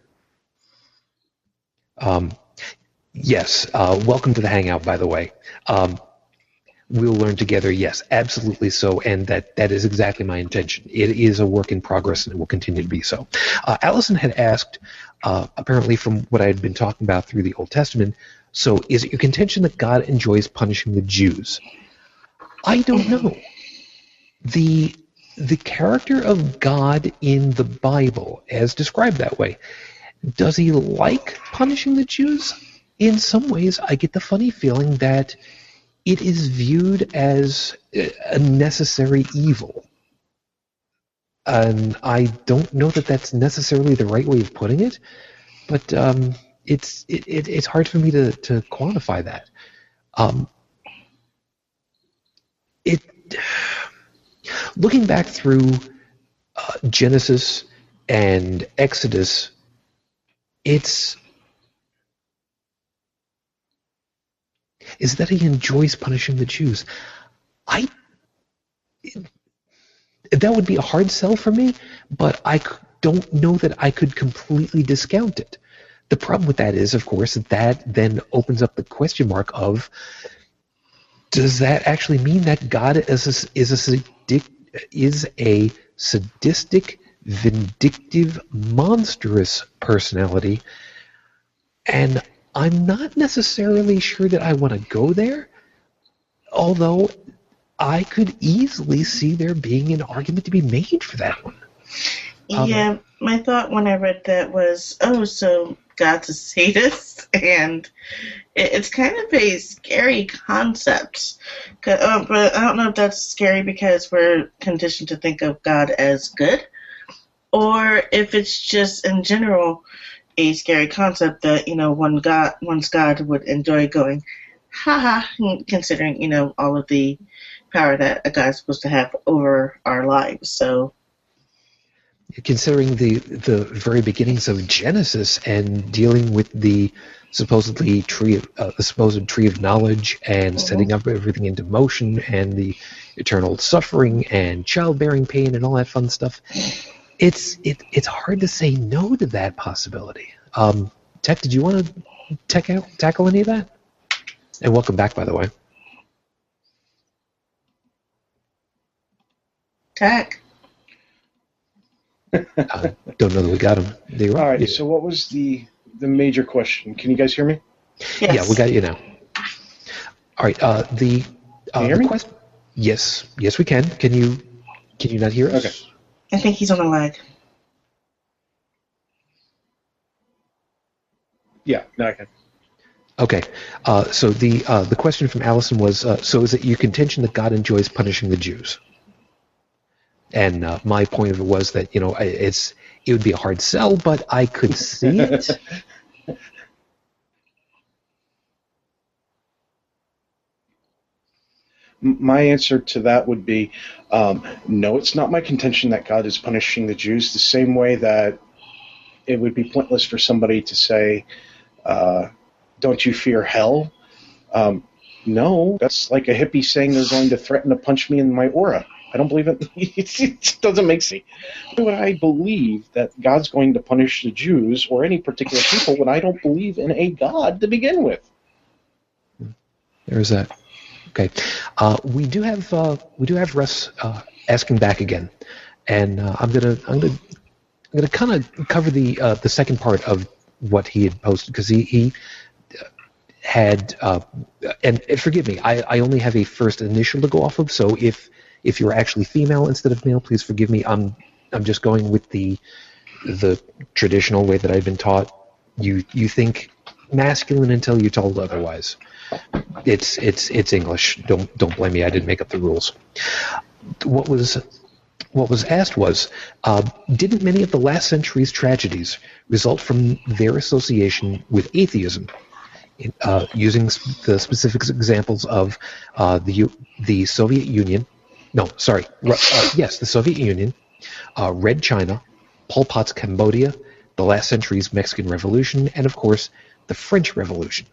Um, yes, uh, welcome to the Hangout, by the way. Um, we'll learn together, yes, absolutely so, and that, that is exactly my intention. It is a work in progress, and it will continue to be so. Uh, Allison had asked, uh, apparently from what I had been talking about through the Old Testament, so is it your contention that God enjoys punishing the Jews? I don't know. The, the character of God in the Bible, as described that way, does he like punishing the Jews? In some ways, I get the funny feeling that it is viewed as a necessary evil. And I don't know that that's necessarily the right way of putting it, but um, it's it, it, it's hard for me to, to quantify that. Um, it looking back through uh, Genesis and Exodus, it's is that he enjoys punishing the Jews. I that would be a hard sell for me, but I don't know that I could completely discount it. The problem with that is, of course, that, that then opens up the question mark of, does that actually mean that God is a, is a, sadic, is a sadistic, vindictive, monstrous personality? And I'm not necessarily sure that I want to go there, although I could easily see there being an argument to be made for that one. Um, yeah, my thought when I read that was, oh, so God's a sadist, and it, it's kind of a scary concept. Uh, but I don't know if that's scary because we're conditioned to think of God as good, or if it's just in general a scary concept that, you know, one God, one's God would enjoy going, ha ha, considering, you know, all of the power that a God is supposed to have over our lives. So, considering the the very beginnings of Genesis and dealing with the supposedly tree of, uh, the supposed tree of knowledge and mm-hmm. setting up everything into motion and the eternal suffering and childbearing pain and all that fun stuff, it's it it's hard to say no to that possibility. Um, Tech, did you want to tech out, tackle any of that? And welcome back, by the way. Tech. uh, don't know that we got him. They were, All right. yeah. So, what was the the major question? Can you guys hear me? Yes. Yeah, we got you now. All right. Uh, the uh, can you hear the me? question. Yes, yes, we can. Can you can you not hear us? Okay. I think he's on a lag. Yeah. No, I can. Okay. Uh, so the uh, the question from Allison was: uh, so is it your contention that God enjoys punishing the Jews? And uh, my point of it was that, you know, it's it would be a hard sell, but I could see it. My answer to that would be, um, no, it's not my contention that God is punishing the Jews the same way that it would be pointless for somebody to say, uh, don't you fear hell? Um, no, that's like a hippie saying they're going to threaten to punch me in my aura. I don't believe it. It doesn't make sense. Why would I believe that God's going to punish the Jews or any particular people when I don't believe in a God to begin with? There's that. Okay, uh, we do have uh, we do have Russ uh, asking back again, and uh, I'm gonna I'm gonna I'm gonna kind of cover the uh, the second part of what he had posted because he he had uh, and, and forgive me, I, I only have a first initial to go off of. So if if you're actually female instead of male, please forgive me. I'm I'm just going with the the traditional way that I've been taught. You you think masculine until you're told otherwise. It's it's it's English. Don't don't blame me. I didn't make up the rules. What was what was asked was, uh, didn't many of the last century's tragedies result from their association with atheism? In, uh, using the specific examples of uh, the U- the Soviet Union, no, sorry, uh, yes, the Soviet Union, uh, Red China, Pol Pot's Cambodia, the last century's Mexican Revolution, and of course, the French Revolution.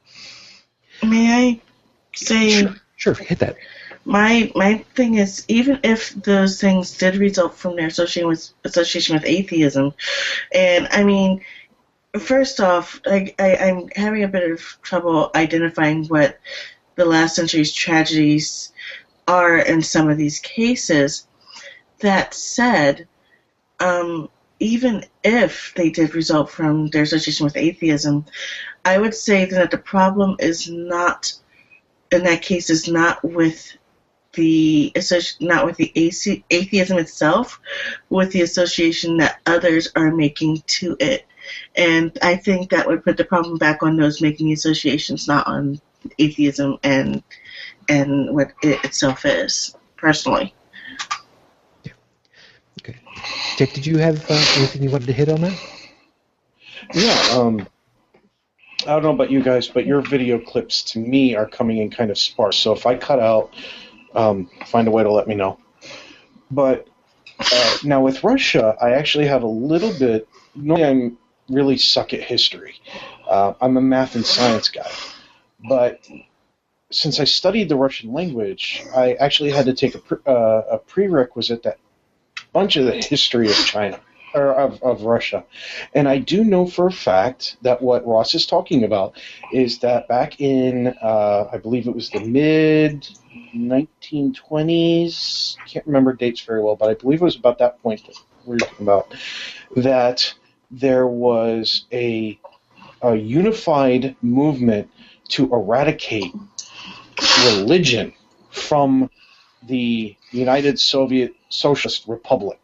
May I say? Sure, sure, hit that. My my thing is, even if those things did result from their association with association with atheism, and I mean, first off, I, I I'm having a bit of trouble identifying what the last century's tragedies are in some of these cases. That said, um, even if they did result from their association with atheism, I would say that the problem is not, in that case, is not with the not with the atheism itself, with the association that others are making to it. And I think that would put the problem back on those making the associations, not on atheism and and what it itself is, personally. Yeah. Okay. Dick, did you have uh, anything you wanted to hit on that? Yeah, um, I don't know about you guys, but your video clips to me are coming in kind of sparse. So if I cut out, um, find a way to let me know. But uh, now with Russia, I actually have a little bit. Normally, I'm really suck at history. Uh, I'm a math and science guy, but since I studied the Russian language, I actually had to take a, pre- uh, a prerequisite that bunch of the history of China. Or of, of Russia. And I do know for a fact that what Ross is talking about is that back in, uh, I believe it was the mid nineteen twenties, can't remember dates very well, but I believe it was about that point that we were talking about, that there was a, a unified movement to eradicate religion from the United Soviet Socialist Republic.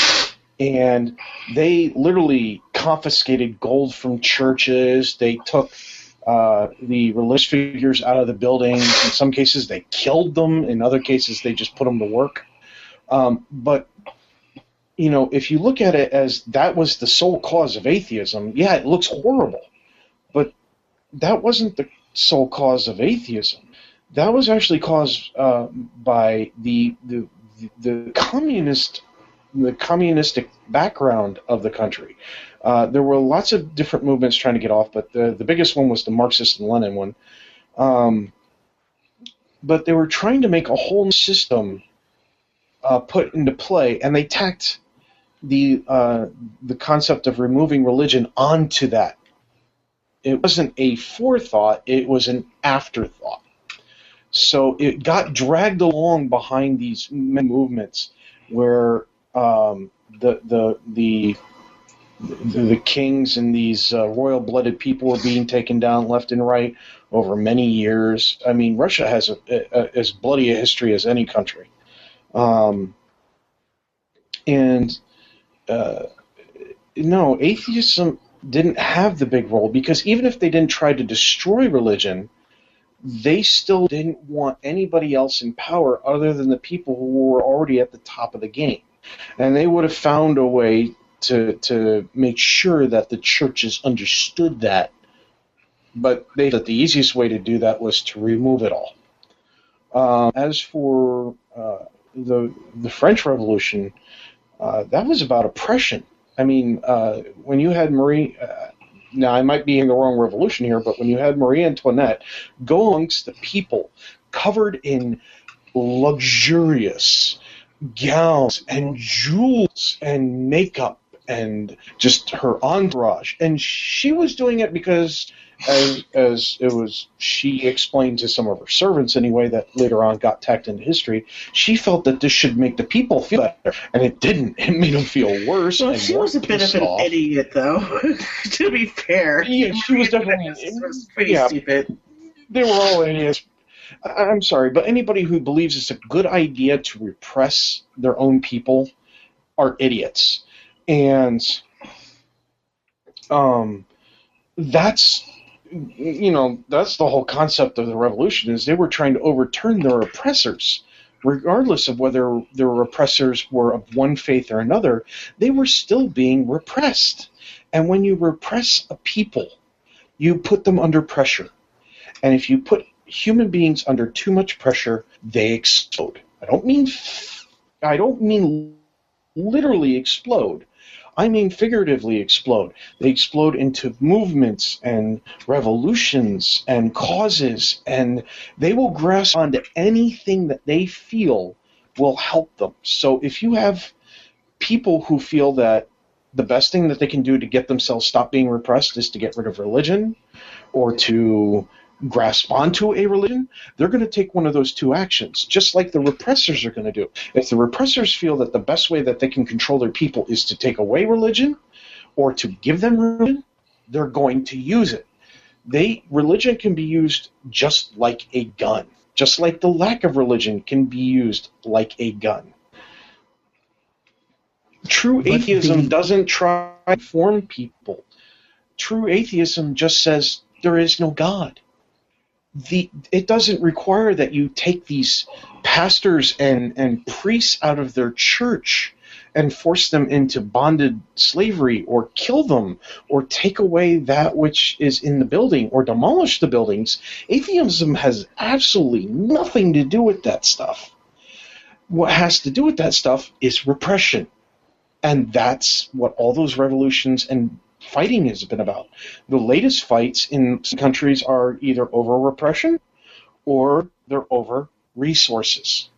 And they literally confiscated gold from churches. They took uh, the religious figures out of the buildings. In some cases, they killed them. In other cases, they just put them to work. Um, but, you know, if you look at it as that was the sole cause of atheism, yeah, it looks horrible. But that wasn't the sole cause of atheism. That was actually caused uh, by the, the the communist the communistic background of the country. Uh, there were lots of different movements trying to get off, but the, the biggest one was the Marxist and Lenin one. Um, but they were trying to make a whole system uh, put into play, and they tacked the uh, the concept of removing religion onto that. It wasn't a forethought, it was an afterthought. So it got dragged along behind these movements where Um, the, the the the the kings and these uh, royal-blooded people were being taken down left and right over many years. I mean, Russia has a, a, as bloody a history as any country, um, and uh, no, atheism didn't have the big role because even if they didn't try to destroy religion, they still didn't want anybody else in power other than the people who were already at the top of the game. And they would have found a way to to make sure that the churches understood that. But they thought the easiest way to do that was to remove it all. Um, as for uh, the the French Revolution, uh, that was about oppression. I mean, uh, when you had Marie, uh, now I might be in the wrong revolution here, but when you had Marie Antoinette go amongst the people covered in luxurious gowns and jewels and makeup and just her entourage. And she was doing it because, as as it was, she explained to some of her servants anyway, that later on got tacked into history, she felt that this should make the people feel better, and it didn't. It made them feel worse. Well, and she was a bit of an off. idiot, though, to be fair. Yeah, she was definitely was pretty yeah, stupid. They were all idiots. I'm sorry, but anybody who believes it's a good idea to repress their own people are idiots. And um, that's, you know, that's the whole concept of the revolution, is they were trying to overturn their oppressors. Regardless of whether their oppressors were of one faith or another, they were still being repressed. And when you repress a people, you put them under pressure. And if you put human beings under too much pressure, they explode. I don't mean I don't mean literally explode. I mean figuratively explode. They explode into movements and revolutions and causes, and they will grasp onto anything that they feel will help them. So if you have people who feel that the best thing that they can do to get themselves stop being repressed is to get rid of religion or to grasp onto a religion, they're going to take one of those two actions, just like the repressors are going to do. If the repressors feel that the best way that they can control their people is to take away religion or to give them religion, they're going to use it. They religion can be used just like a gun, just like the lack of religion can be used like a gun. True But atheism the- doesn't try to inform people. True atheism just says there is no God. The, it doesn't require that you take these pastors and, and priests out of their church and force them into bonded slavery or kill them or take away that which is in the building or demolish the buildings. Atheism has absolutely nothing to do with that stuff. What has to do with that stuff is repression. And that's what all those revolutions and fighting has been about. The latest fights in some countries are either over repression or they're over resources.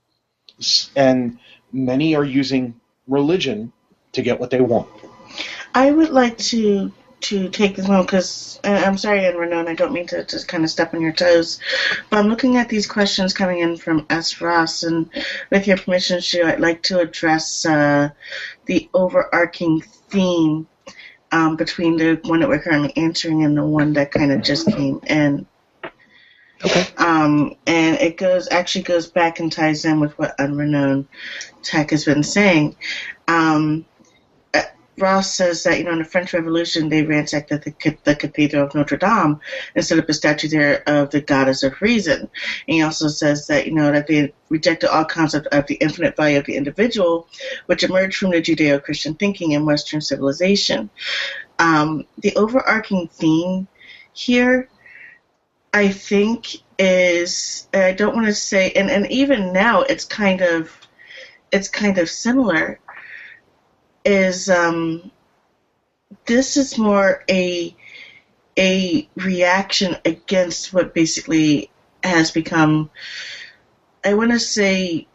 And many are using religion to get what they want. I would like to to take this moment because I'm sorry, Anne Renaud, I don't mean to just kind of step on your toes, but I'm looking at these questions coming in from S. Ross, and with your permission, Shu, I'd like to address uh, the overarching theme um, between the one that we're currently answering and the one that kind of just came in. Okay. Um, and it goes actually goes back and ties in with what Unrenowned Tech has been saying. Um, uh, Ross says that, you know, in the French Revolution, they ransacked the, the, the Cathedral of Notre Dame and set up a statue there of the goddess of reason. And he also says that, you know, that they rejected all concept of the infinite value of the individual, which emerged from the Judeo-Christian thinking in Western civilization. Um, the overarching theme here, I think, is, I don't want to say, and, and even now it's kind of, it's kind of similar, is um, this is more a a reaction against what basically has become, I want to say,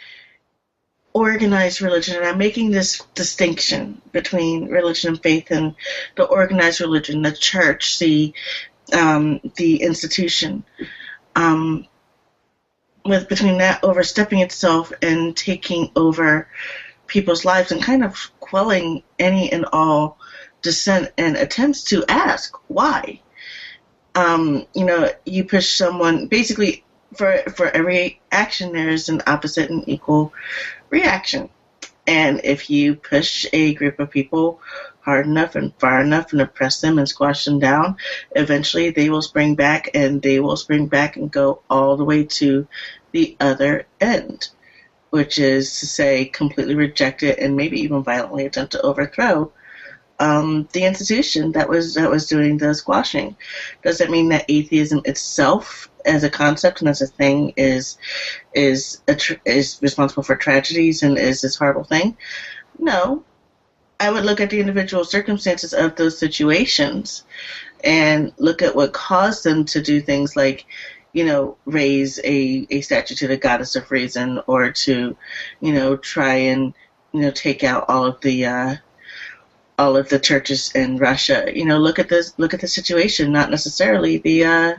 organized religion. And I'm making this distinction between religion and faith and the organized religion, the church, the um, the institution. Um, with between that overstepping itself and taking over people's lives and kind of quelling any and all dissent and attempts to ask why. Um, you know, you push someone, basically for for every action there is an opposite and equal reaction. And if you push a group of people hard enough and far enough and oppress them and squash them down, eventually they will spring back, and they will spring back and go all the way to the other end, which is to say completely reject it and maybe even violently attempt to overthrow um, the institution that was that was doing the squashing. Does that mean that atheism itself as a concept and as a thing is is a tr- is responsible for tragedies and is this horrible thing? No. I would look at the individual circumstances of those situations and look at what caused them to do things like, you know, raise a, a statue to the goddess of reason, or to, you know, try and, you know, take out all of the uh, all of the churches in Russia. You know, look at this. Look at the situation. Not necessarily the uh,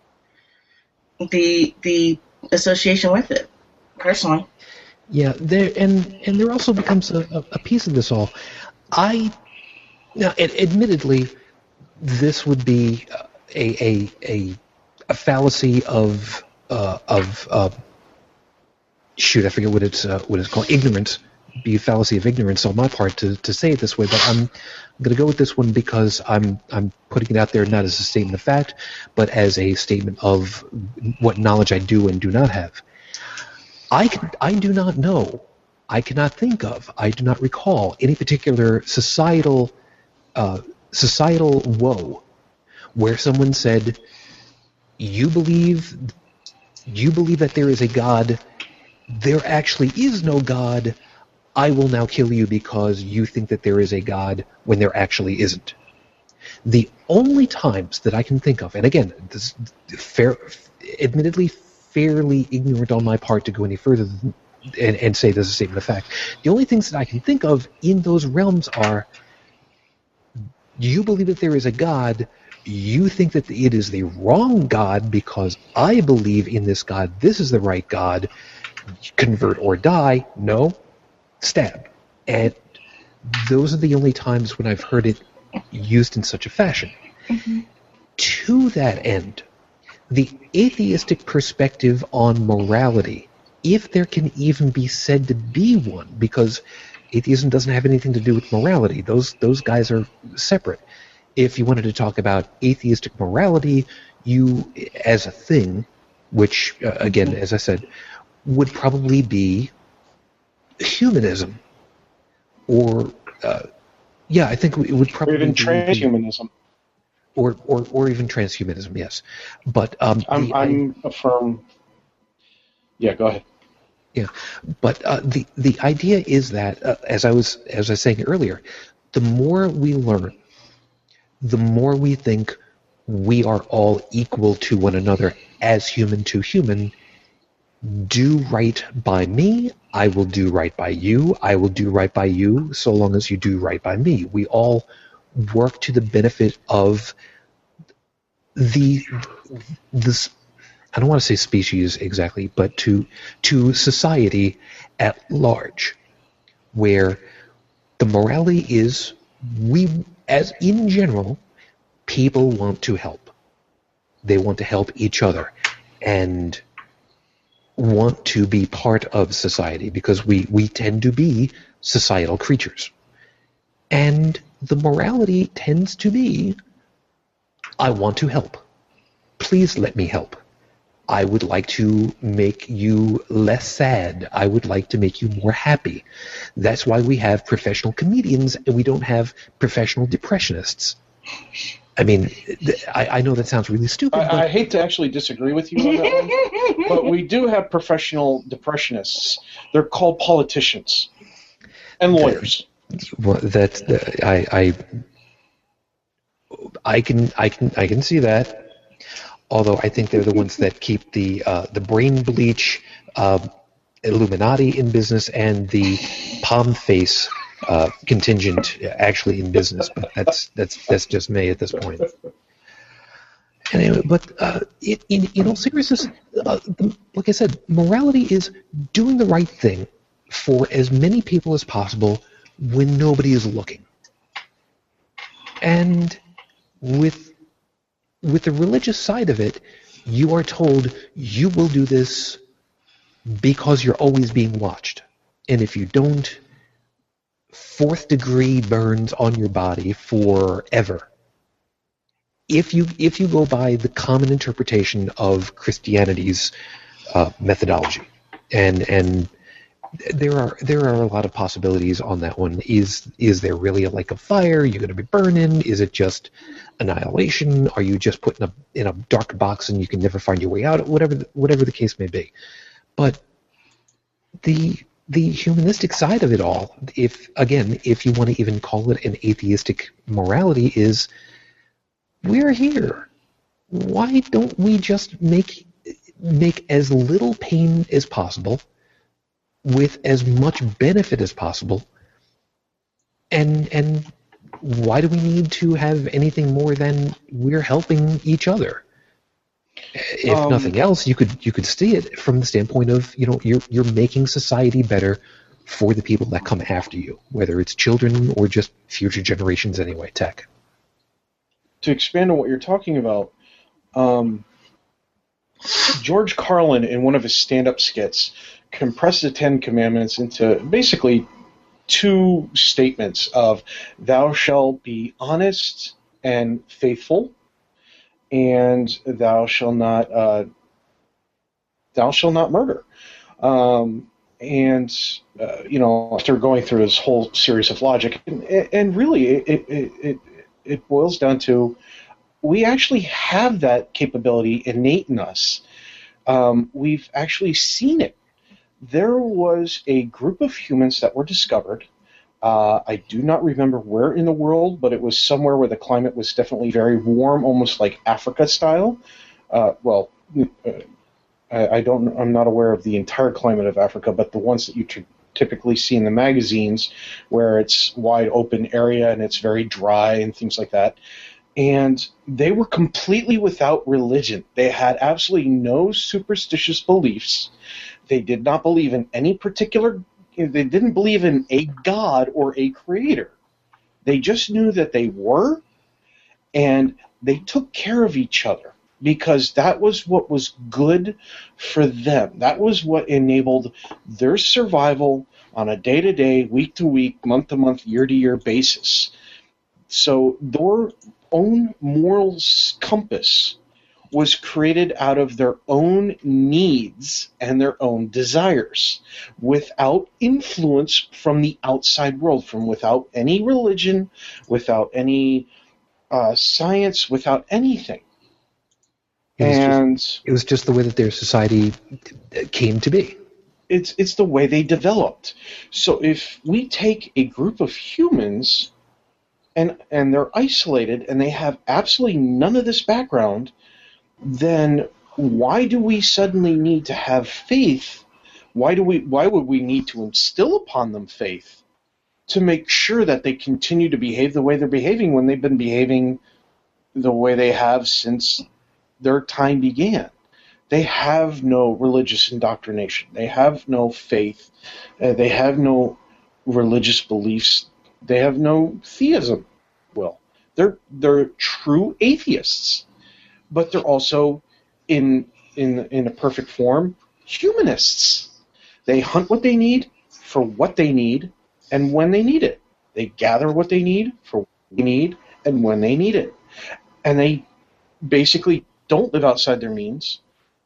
the the association with it. Personally, yeah. There and and there also becomes a, a, a piece of this all. I now, ad- admittedly, this would be a a a, a fallacy of uh, of uh, shoot. I forget what it's uh, what it's called. Ignorance. Be a fallacy of ignorance on my part to, to say it this way, but I'm, I'm going to go with this one because I'm I'm putting it out there not as a statement of fact, but as a statement of what knowledge I do and do not have. I can, I do not know, I cannot think of, I do not recall any particular societal uh, societal woe where someone said, "You believe you believe that there is a God. There actually is no God. I will now kill you because you think that there is a God when there actually isn't." The only times that I can think of, and again, this is fair, admittedly fairly ignorant on my part to go any further than, and, and say this is a statement of fact, the only things that I can think of in those realms are, you believe that there is a God, you think that it is the wrong God because I believe in this God, this is the right God, convert or die. No. Stab. And those are the only times when I've heard it used in such a fashion. mm-hmm. To that end, the atheistic perspective on morality, if there can even be said to be one, because atheism doesn't have anything to do with morality. Those those guys are separate. If you wanted to talk about atheistic morality, you, as a thing, which, uh, again, mm-hmm. as I said, would probably be humanism, or uh, yeah, I think it would probably or even be, transhumanism, or, or or even transhumanism. Yes, but um, I'm the, I'm I, a firm. Yeah, go ahead. Yeah, but uh, the the idea is that uh, as I was as I was saying earlier, the more we learn, the more we think we are all equal to one another as human to human. Do right by me, I will do right by you, I will do right by you, so long as you do right by me. We all work to the benefit of the, this, I don't want to say species exactly, but to, to society at large, where the morality is, we, as in general, people want to help. They want to help each other, and want to be part of society because we, we tend to be societal creatures. And the morality tends to be, I want to help. Please let me help. I would like to make you less sad. I would like to make you more happy. That's why we have professional comedians and we don't have professional depressionists. I mean, I, I know that sounds really stupid. I, but I hate to actually disagree with you on that one, but we do have professional depressionists. They're called politicians and lawyers. Well, that's uh, I, I I can I can I can see that. Although I think they're the ones that keep the uh, the brain bleach, uh, Illuminati in business and the palm face uh, contingent actually in business. But that's that's that's just me at this point. Anyway, but uh, it, in in all seriousness, uh, like I said, morality is doing the right thing for as many people as possible when nobody is looking. And with with the religious side of it, you are told you will do this because you're always being watched. And if you don't, fourth degree burns on your body forever. If you if you go by the common interpretation of Christianity's uh, methodology, and and there are there are a lot of possibilities on that one. Is is there really a lake of fire you're going to be burning? Is it just annihilation? Are you just put in a in a dark box and you can never find your way out? Whatever the, whatever the case may be, but the the humanistic side of it all, if again, if you want to even call it an atheistic morality, is we're here. Why don't we just make make as little pain as possible, with as much benefit as possible, and and why do we need to have anything more than we're helping each other? If Um, nothing else, you could you could see it from the standpoint of, you know, you're you're making society better for the people that come after you, whether it's children or just future generations anyway. Tech. To expand on what you're talking about, um, George Carlin, in one of his stand-up skits, compressed the Ten Commandments into basically two statements of thou shalt be honest and faithful, and thou shalt not uh, thou shalt not murder. Um, and uh, you know, after going through this whole series of logic, and, and really, it, it it it boils down to we actually have that capability innate in us. Um, we've actually seen it. There was a group of humans that were discovered. Uh, I do not remember where in the world, but it was somewhere where the climate was definitely very warm, almost like Africa style. Uh, well, uh, I, I don't. I'm not aware of the entire climate of Africa, but the ones that you t- typically see in the magazines, where it's wide open area and it's very dry and things like that. And they were completely without religion. They had absolutely no superstitious beliefs. They did not believe in any particular, they didn't believe in a god or a creator. They just knew that they were, and they took care of each other because that was what was good for them. That was what enabled their survival on a day-to-day, week-to-week, month-to-month, year-to-year basis. So their own moral compass was created out of their own needs and their own desires, without influence from the outside world, from without any religion, without any uh, science, without anything. It was and just, it was just the way that their society came to be. It's it's the way they developed. So if we take a group of humans and and they're isolated and they have absolutely none of this background, then why do we suddenly need to have faith? Why do we why would we need to instill upon them faith to make sure that they continue to behave the way they're behaving when they've been behaving the way they have since their time began? They have no religious indoctrination. They have no faith. Uh, they have no religious beliefs. They have no theism. Well, they're they're true atheists, but they're also in in in a perfect form humanists. They hunt what they need for what they need and when they need it. They gather what they need for what they need and when they need it. And they basically don't live outside their means,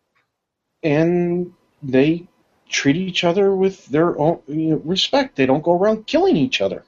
and they treat each other with their own, you know, respect. They don't go around killing each other.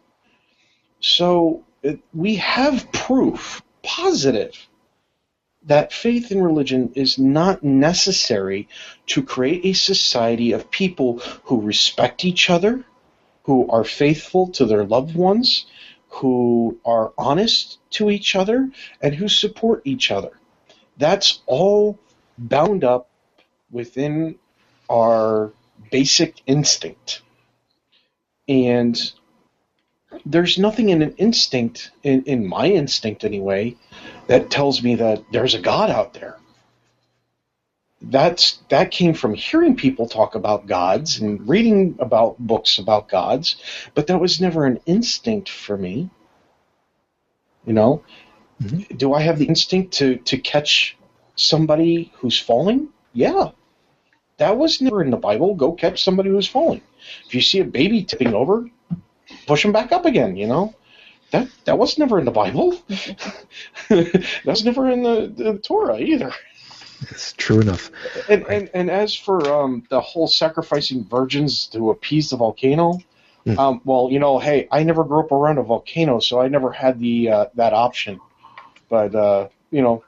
So it, we have proof, positive, that faith in religion is not necessary to create a society of people who respect each other, who are faithful to their loved ones, who are honest to each other, and who support each other. That's all bound up within our basic instinct. And there's nothing in an instinct, in, in my instinct anyway, that tells me that there's a God out there. That's that came from hearing people talk about gods and reading about books about gods, but that was never an instinct for me. You know, mm-hmm. Do I have the instinct to, to catch somebody who's falling? Yeah. That was never in the Bible. Go catch somebody who's falling. If you see a baby tipping over, push him back up again, you know. That that was never in the Bible. That was never in the, the Torah either. It's true enough. And and, and as for um, the whole sacrificing virgins to appease the volcano, mm. um, well, you know, hey, I never grew up around a volcano, so I never had the uh, that option. But, uh, you know,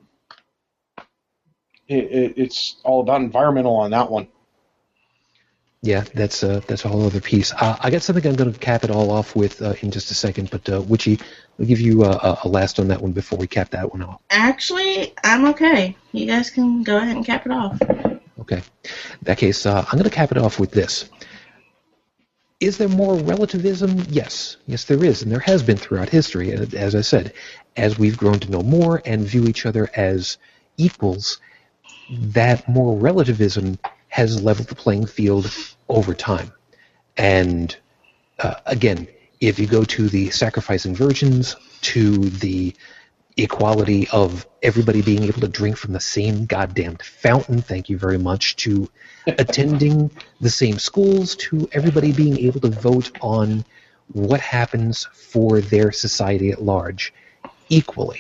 it, it, it's all about environmental on that one. Yeah, that's uh, that's a whole other piece. Uh, I got something I'm going to cap it all off with uh, in just a second, but uh, Witchy, I'll give you uh, a last on that one before we cap that one off. Actually, I'm okay. You guys can go ahead and cap it off. Okay. In that case, uh, I'm going to cap it off with this. Is there more relativism? Yes. Yes, there is, and there has been throughout history. And as I said, as we've grown to know more and view each other as equals, that moral relativism has leveled the playing field over time. And uh, again, if you go to the sacrificing virgins, to the equality of everybody being able to drink from the same goddamned fountain, thank you very much, to attending the same schools, to everybody being able to vote on what happens for their society at large equally.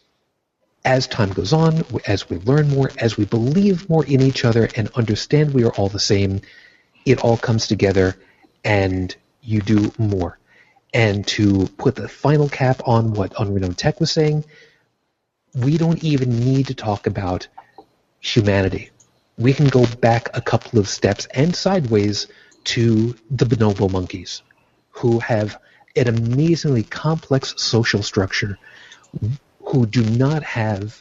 As time goes on, as we learn more, as we believe more in each other and understand we are all the same, it all comes together and you do more. And to put the final cap on what Unrenowned Tech was saying, we don't even need to talk about humanity. We can go back a couple of steps and sideways to the bonobo monkeys, who have an amazingly complex social structure, who do not have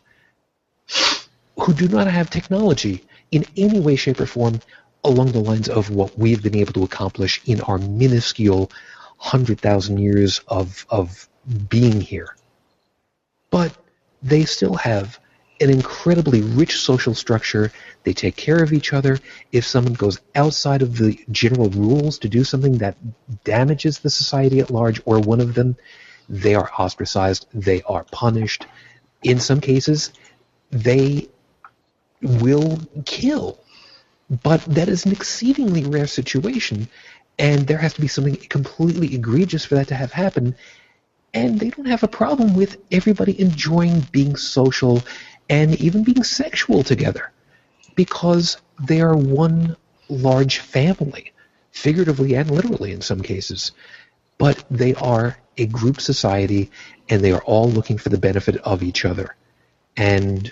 who do not have technology in any way, shape, or form along the lines of what we've been able to accomplish in our minuscule hundred thousand years of of being here. But they still have an incredibly rich social structure. They take care of each other. If someone goes outside of the general rules to do something that damages the society at large, or one of them, they are ostracized. They are punished. In some cases, they will kill. But that is an exceedingly rare situation, and there has to be something completely egregious for that to have happened. And they don't have a problem with everybody enjoying being social and even being sexual together, because they are one large family, figuratively and literally in some cases. But they are a group society, and they are all looking for the benefit of each other. And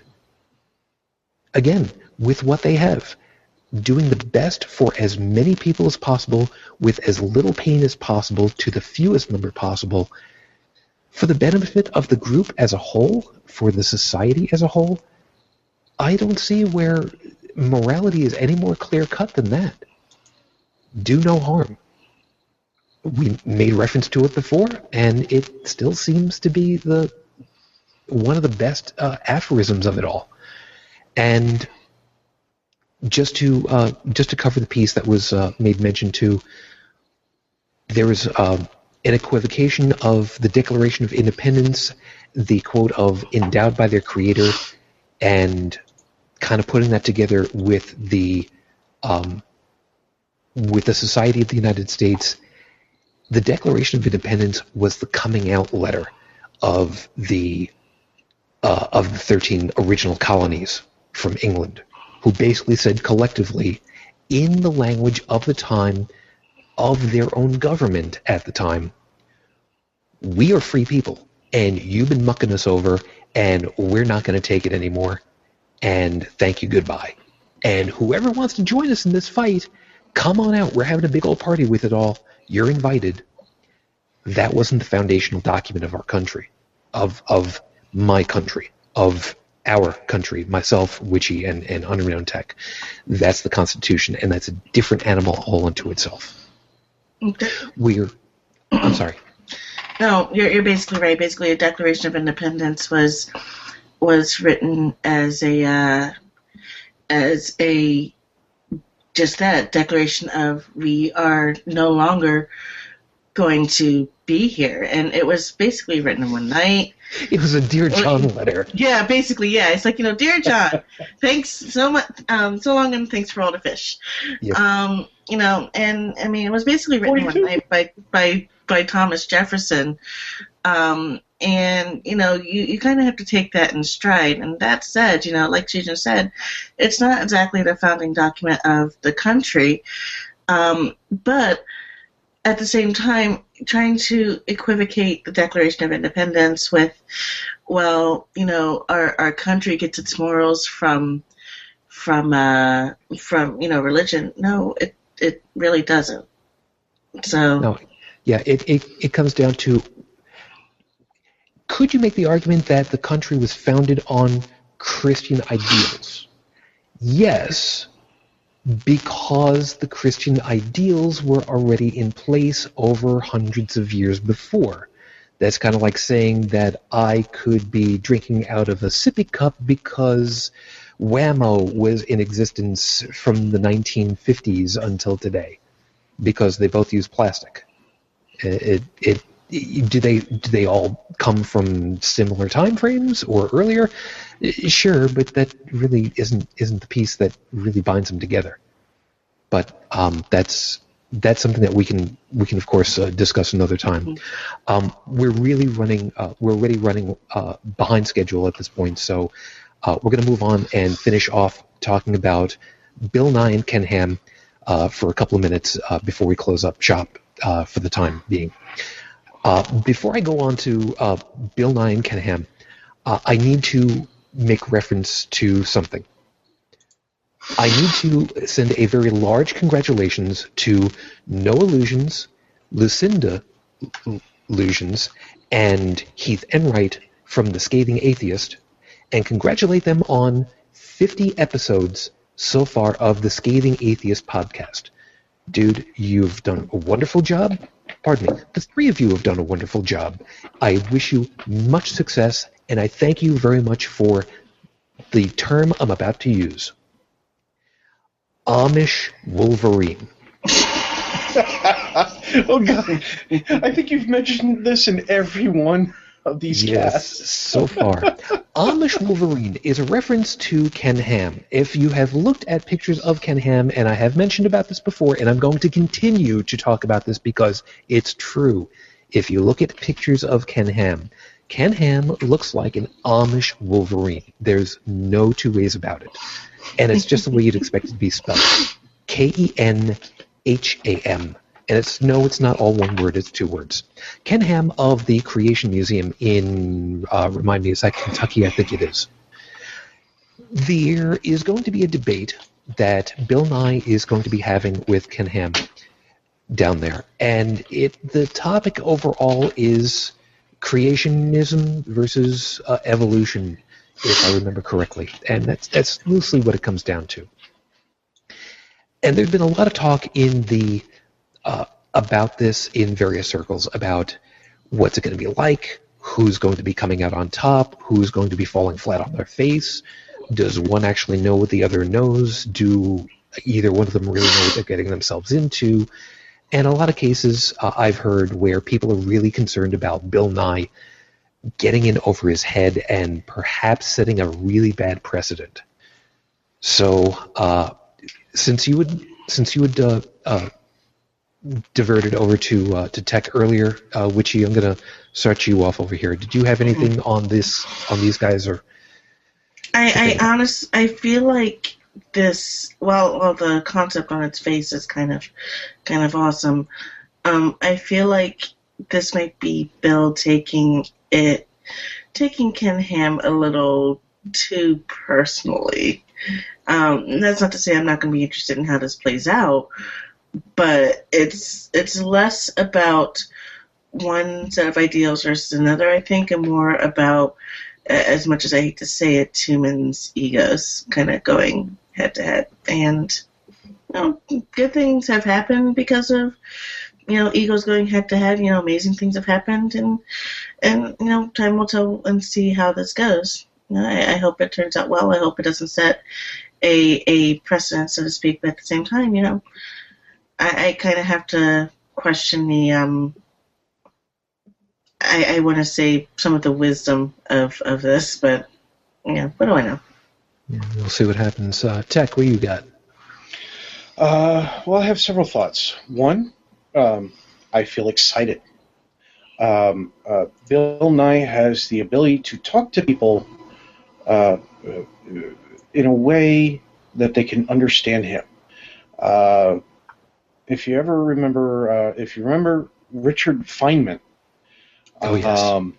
again, with what they have, doing the best for as many people as possible with as little pain as possible to the fewest number possible, for the benefit of the group as a whole, for the society as a whole, I don't see where morality is any more clear-cut than that. Do no harm. We made reference to it before, and it still seems to be the one of the best uh, aphorisms of it all. And just to uh, just to cover the piece that was uh, made mention to, there was uh, an equivocation of the Declaration of Independence, the quote of endowed by their creator, and kind of putting that together with the um, with the Society of the United States. The Declaration of Independence was the coming out letter of the uh, of the thirteen original colonies from England, who basically said collectively, in the language of the time of their own government at the time, we are free people, and you've been mucking us over, and we're not going to take it anymore, and thank you, goodbye. And whoever wants to join us in this fight, come on out. We're having a big old party with it all. You're invited. That wasn't the foundational document of our country, of of my country, of our country, myself, Witchy, and, and Unrenowned Tech. That's the Constitution, and that's a different animal all unto itself. Okay. We're... I'm sorry. No, you're you're basically right. Basically, a Declaration of Independence was was written as a uh, as a just that declaration of we are no longer going to be here, and it was basically written in one night. It was a Dear John letter. Yeah, basically, yeah. It's like, you know, Dear John, thanks so much, um, so long, and thanks for all the fish. Yep. Um, you know, and I mean, it was basically written in one night by by by Thomas Jefferson. Um, and you know, you, you kind of have to take that in stride. And that said, you know, like Susan said, it's not exactly the founding document of the country, um, but at the same time, trying to equivocate the Declaration of Independence with, well, you know, our, our country gets its morals from from uh, from you know religion. No, it it really doesn't. So no, yeah, it, it it comes down to, could you make the argument that the country was founded on Christian ideals? Yes, because the Christian ideals were already in place over hundreds of years before. That's kind of like saying that I could be drinking out of a sippy cup because Whammo was in existence from the nineteen fifties until today, because they both use plastic. It, it, it, do they do they all come from similar time frames or earlier? Sure, but that really isn't isn't the piece that really binds them together. But um, that's that's something that we can we can of course uh, discuss another time. Um, we're really running uh, we're already running uh, behind schedule at this point, so uh, we're going to move on and finish off talking about Bill Nye and Ken Ham uh, for a couple of minutes uh, before we close up shop uh, for the time being. Uh, before I go on to uh, Bill Nye and Ken Ham, uh, I need to make reference to something. I need to send a very large congratulations to No Illusions, Lucinda Illusions, and Heath Enright from The Scathing Atheist, and congratulate them on fifty episodes so far of the Scathing Atheist podcast. Dude, you've done a wonderful job. Pardon me, the three of you have done a wonderful job. I wish you much success, and I thank you very much for the term I'm about to use. Amish Wolverine. Oh, God. I think you've mentioned this in every one of these yes, casts. so far. Amish Wolverine is a reference to Ken Ham. If you have looked at pictures of Ken Ham, and I have mentioned about this before, and I'm going to continue to talk about this because it's true. If you look at pictures of Ken Ham, Ken Ham looks like an Amish Wolverine. There's no two ways about it. And it's just the way you'd expect it to be spelled. K E N H A M. And it's no, it's not all one word, it's two words. Ken Ham of the Creation Museum in, uh, remind me, is that Kentucky? I think it is. There is going to be a debate that Bill Nye is going to be having with Ken Ham down there. And it the topic overall is creationism versus uh, evolution, if I remember correctly. And that's that's loosely what it comes down to. And there's been a lot of talk in the uh, about this in various circles about what's it going to be like, who's going to be coming out on top, who's going to be falling flat on their face, does one actually know what the other knows, do either one of them really know what they're getting themselves into. And a lot of cases uh, I've heard where people are really concerned about Bill Nye getting in over his head and perhaps setting a really bad precedent. So, uh, since you would, since you would uh, uh, diverted over to uh, to tech earlier, uh, Witchy, I'm going to start you off over here. Did you have anything on this on these guys, or? I, I honest, I feel like this. Well, well, the concept on its face is kind of, kind of awesome. Um, I feel like this might be Bill taking it, taking Ken Ham a little too personally. Um, that's not to say I'm not going to be interested in how this plays out, but it's it's less about one set of ideals versus another, I think, and more about, as much as I hate to say it, humans' egos kind of going head to head. And you know, good things have happened because of, you know, egos going head to head. You know, amazing things have happened, and and you know, time will tell and see how this goes. You know, I, I hope it turns out well. I hope it doesn't set a a precedent, so to speak. But at the same time, you know, I, I kind of have to question the um. I, I want to say some of the wisdom of, of this, but yeah, what do I know? Yeah, we'll see what happens. Uh, Tech, what you got? Uh, well, I have several thoughts. One, um, I feel excited. Um, uh, Bill Nye has the ability to talk to people uh, in a way that they can understand him. Uh, if you ever remember, uh, if you remember Richard Feynman, oh yes. Um,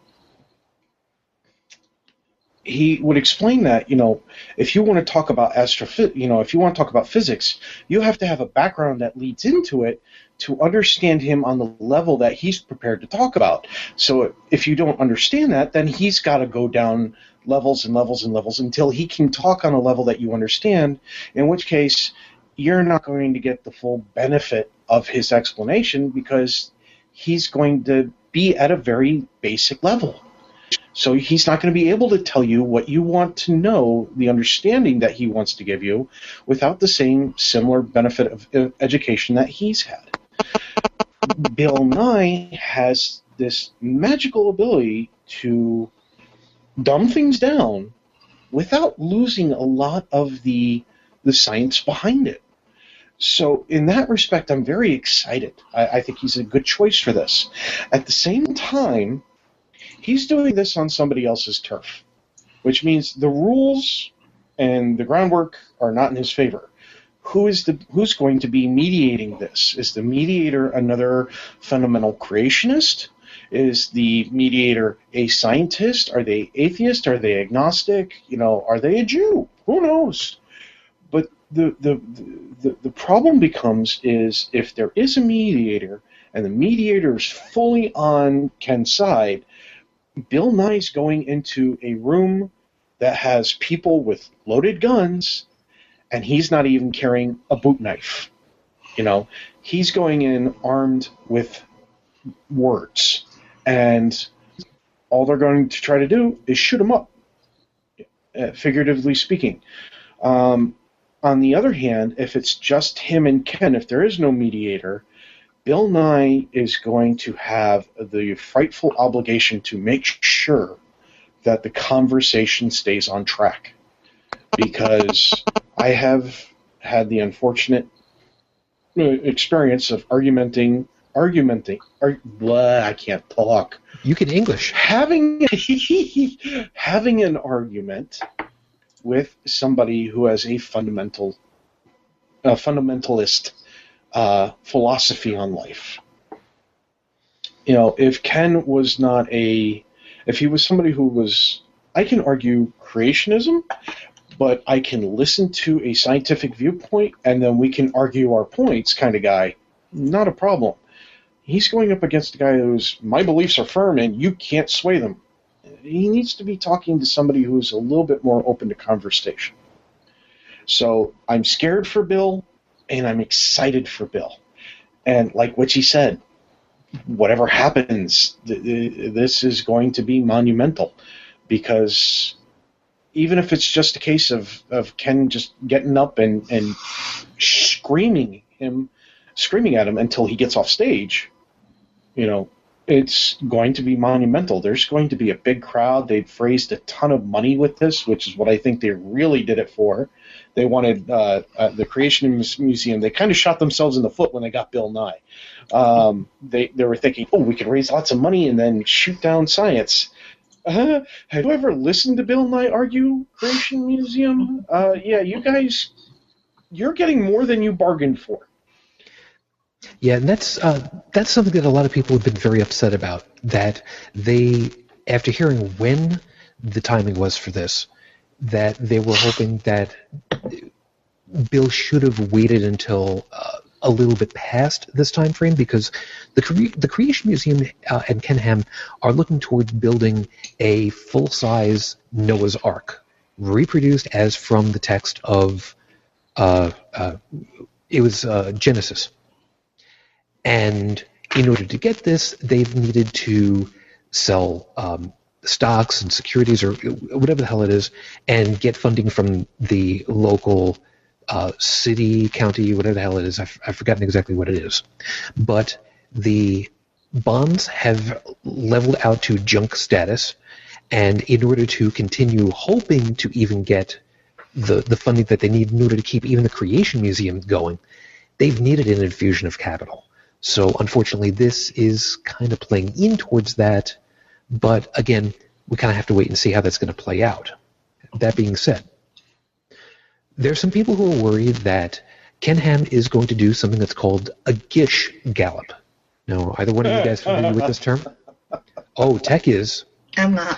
he would explain that, you know, if you want to talk about astrophy, you know, if you want to talk about physics, you have to have a background that leads into it to understand him on the level that he's prepared to talk about. So if you don't understand that, then he's got to go down levels and levels and levels until he can talk on a level that you understand, in which case you're not going to get the full benefit of his explanation because he's going to be at a very basic level. So he's not going to be able to tell you what you want to know, the understanding that he wants to give you, without the same similar benefit of education that he's had. Bill Nye has this magical ability to dumb things down without losing a lot of the the science behind it. So in that respect, I'm very excited. I, I think he's a good choice for this. At the same time, he's doing this on somebody else's turf, which means the rules and the groundwork are not in his favor. Who is the who's going to be mediating this? Is the mediator another fundamental creationist? Is the mediator a scientist? Are they atheist? Are they agnostic? You know, are they a Jew? Who knows? But the the the, the problem becomes is if there is a mediator and the mediator is fully on Ken's side, Bill Nye's going into a room that has people with loaded guns, and he's not even carrying a boot knife. You know, he's going in armed with words, and all they're going to try to do is shoot him up, uh, figuratively speaking. Um, on the other hand, if it's just him and Ken, if there is no mediator, Bill Nye is going to have the frightful obligation to make sure that the conversation stays on track. Because I have had the unfortunate experience of argumenting, argumenting, arg, blah, I can't talk. You can English. Having, having an argument with somebody who has a fundamental, a fundamentalist uh, philosophy on life. You know, if Ken was not a, if he was somebody who was, I can argue creationism, but I can listen to a scientific viewpoint and then we can argue our points kind of guy, not a problem. He's going up against a guy who's, my beliefs are firm and you can't sway them. He needs to be talking to somebody who's a little bit more open to conversation. So I'm scared for Bill, and I'm excited for Bill. And like what she said, whatever happens, th- th- this is going to be monumental, because even if it's just a case of, of Ken just getting up and, and screaming him, screaming at him until he gets off stage, you know, it's going to be monumental. There's going to be a big crowd. They've raised a ton of money with this, which is what I think they really did it for. They wanted uh, uh, the Creation Museum. They kind of shot themselves in the foot when they got Bill Nye. Um, they they were thinking, oh, we could raise lots of money and then shoot down science. Uh, have you ever listened to Bill Nye argue Creation Museum? Uh, yeah, you guys, you're getting more than you bargained for. Yeah, and that's uh, that's something that a lot of people have been very upset about, that they, after hearing when the timing was for this, that they were hoping that Bill should have waited until uh, a little bit past this time frame, because the Cre- the Creation Museum uh, and Ken Ham are looking towards building a full-size Noah's Ark, reproduced as from the text of uh, uh, it was uh, Genesis. And in order to get this, they've needed to sell um, stocks and securities or whatever the hell it is, and get funding from the local uh, city, county, whatever the hell it is. I've, I've forgotten exactly what it is. But the bonds have leveled out to junk status, and in order to continue hoping to even get the, the funding that they need in order to keep even the Creation Museum going, they've needed an infusion of capital. So unfortunately, this is kind of playing in towards that, but again, we kind of have to wait and see how that's going to play out. That being said, there are some people who are worried that Ken Ham is going to do something that's called a Gish Gallop. Now, either one of you guys familiar with this term? Oh, Tech is. I'm not.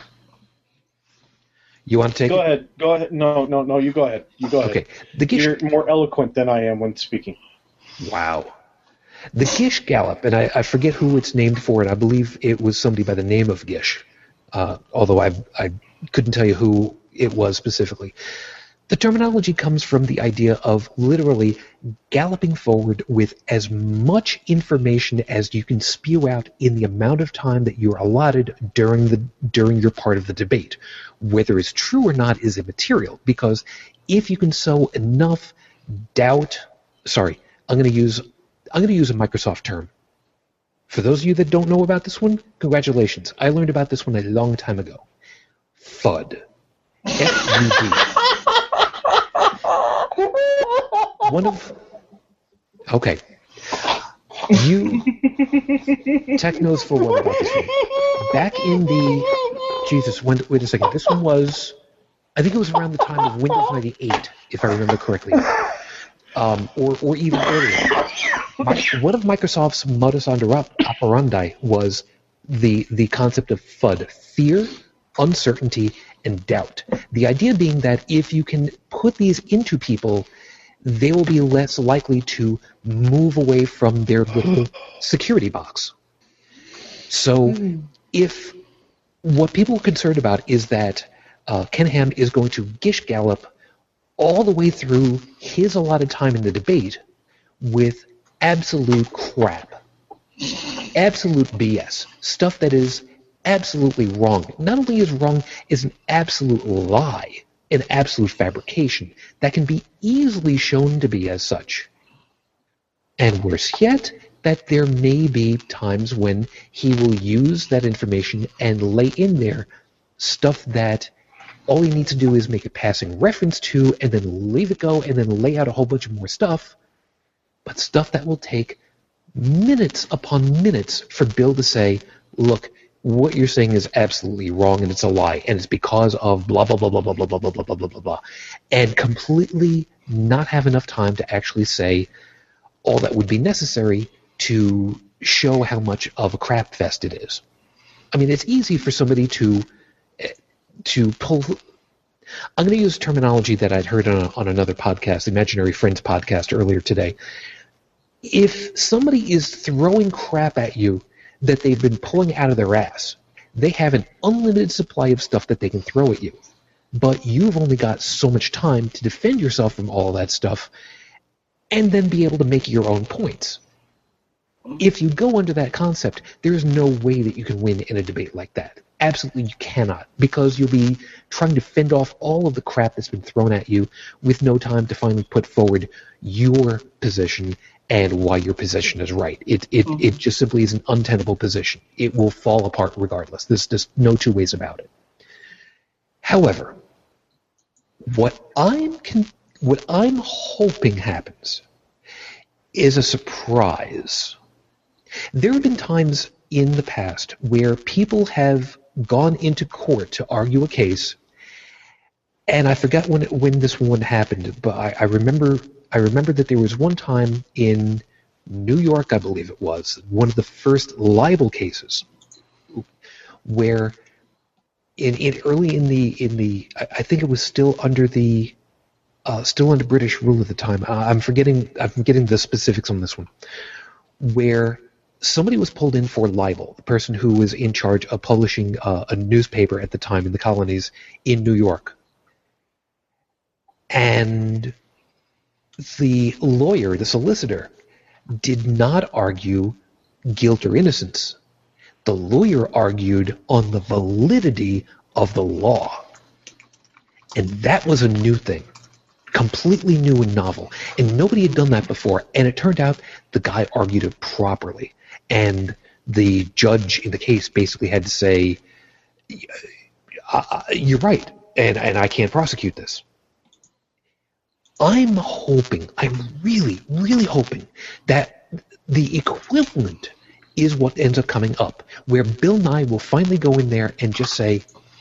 You want to take Go it? ahead. Go ahead. No, no, no, you go ahead. You go ahead. Okay. The Gish... You're more eloquent than I am when speaking. Wow. The Gish Gallop, and I, I forget who it's named for, and I believe it was somebody by the name of Gish, uh, although I, I couldn't tell you who it was specifically. The terminology comes from the idea of literally galloping forward with as much information as you can spew out in the amount of time that you're allotted during the during your part of the debate. Whether it's true or not is immaterial, because if you can sow enough doubt, sorry, I'm going to use I'm going to use a Microsoft term. For those of you that don't know about this one, congratulations. I learned about this one a long time ago. FUD. F U D. One of... Okay. You... Technos for what about this one? Back in the... Jesus, when, wait a second. This one was... I think it was around the time of Windows ninety-eight, if I remember correctly. Um, or, or even earlier. My, one of Microsoft's modus operandi was the, the concept of FUD. Fear, uncertainty, and doubt. The idea being that if you can put these into people, they will be less likely to move away from their little security box. So if what people are concerned about is that uh, Ken Ham is going to gish gallop all the way through his allotted time in the debate with absolute crap, absolute B S, stuff that is absolutely wrong. Not only is wrong, is an absolute lie, an absolute fabrication that can be easily shown to be as such. And worse yet, that there may be times when he will use that information and lay in there stuff that all he needs to do is make a passing reference to and then leave it go and then lay out a whole bunch of more stuff, but stuff that will take minutes upon minutes for Bill to say, look, what you're saying is absolutely wrong and it's a lie and it's because of blah, blah, blah, blah, blah, blah, blah, blah, blah, blah, blah, blah, and completely not have enough time to actually say all that would be necessary to show how much of a crap fest it is. I mean, it's easy for somebody to to pull... I'm going to use terminology that I'd heard on, a, on another podcast, Imaginary Friends podcast, earlier today. If somebody is throwing crap at you that they've been pulling out of their ass, they have an unlimited supply of stuff that they can throw at you. But you've only got so much time to defend yourself from all that stuff and then be able to make your own points. If you go under that concept, there is no way that you can win in a debate like that. Absolutely you cannot, because you'll be trying to fend off all of the crap that's been thrown at you with no time to finally put forward your position and why your position is right. It it, mm-hmm. it just simply is an untenable position. It will fall apart regardless. There's just no two ways about it. However, what I'm con- what I'm hoping happens is a surprise. There have been times in the past where people have gone into court to argue a case, and I forgot when it, when this one happened, but I, I remember I remember that there was one time in New York, I believe it was, one of the first libel cases, where in, in early in the in the I, I think it was still under the uh, still under British rule at the time. Uh, I'm forgetting I'm forgetting the specifics on this one, where somebody was pulled in for libel, the person who was in charge of publishing uh, a newspaper at the time in the colonies in New York. And the lawyer, the solicitor, did not argue guilt or innocence. The lawyer argued on the validity of the law. And that was a new thing. Completely new and novel. And nobody had done that before. And it turned out the guy argued it properly. And the judge in the case basically had to say, you're right, and, and I can't prosecute this. I'm hoping, I'm really, really hoping that the equivalent is what ends up coming up, where Bill Nye will finally go in there and just say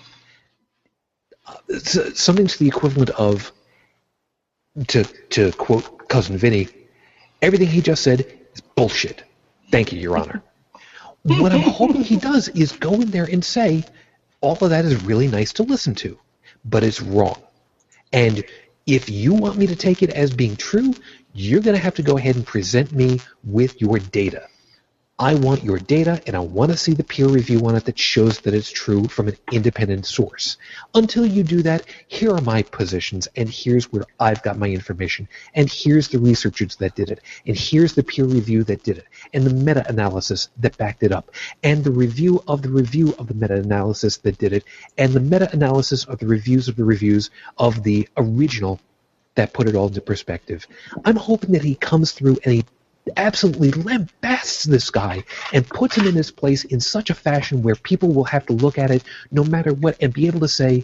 uh, something to the equivalent of, to, to quote Cousin Vinny, everything he just said is bullshit. Thank you, Your Honor. What I'm hoping he does is go in there and say, all of that is really nice to listen to, but it's wrong. And if you want me to take it as being true, you're going to have to go ahead and present me with your data. I want your data, and I want to see the peer review on it that shows that it's true from an independent source. Until you do that, here are my positions, and here's where I've got my information, and here's the researchers that did it, and here's the peer review that did it, and the meta-analysis that backed it up, and the review of the review of the meta-analysis that did it, and the meta-analysis of the reviews of the reviews of the original that put it all into perspective. I'm hoping that he comes through and he absolutely lambasts this guy and puts him in his place in such a fashion where people will have to look at it no matter what and be able to say,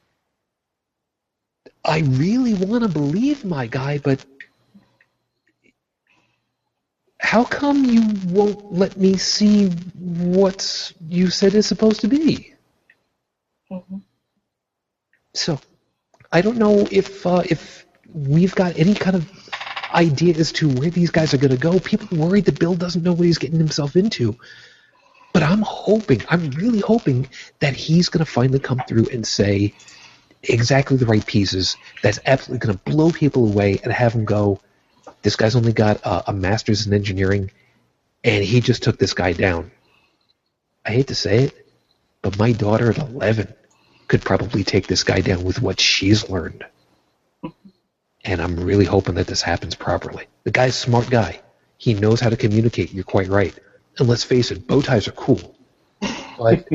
I really want to believe my guy, but how come you won't let me see what you said is supposed to be? Mm-hmm. So, I don't know if uh, if we've got any kind of idea as to where these guys are going to go. People are worried that Bill doesn't know what he's getting himself into. But I'm hoping, I'm really hoping that he's going to finally come through and say exactly the right pieces that's absolutely going to blow people away and have them go, this guy's only got a, a master's in engineering, and he just took this guy down. I hate to say it, but my daughter at eleven could probably take this guy down with what she's learned. And I'm really hoping that this happens properly. The guy's a smart guy. He knows how to communicate. You're quite right. And let's face it, bow ties are cool. But,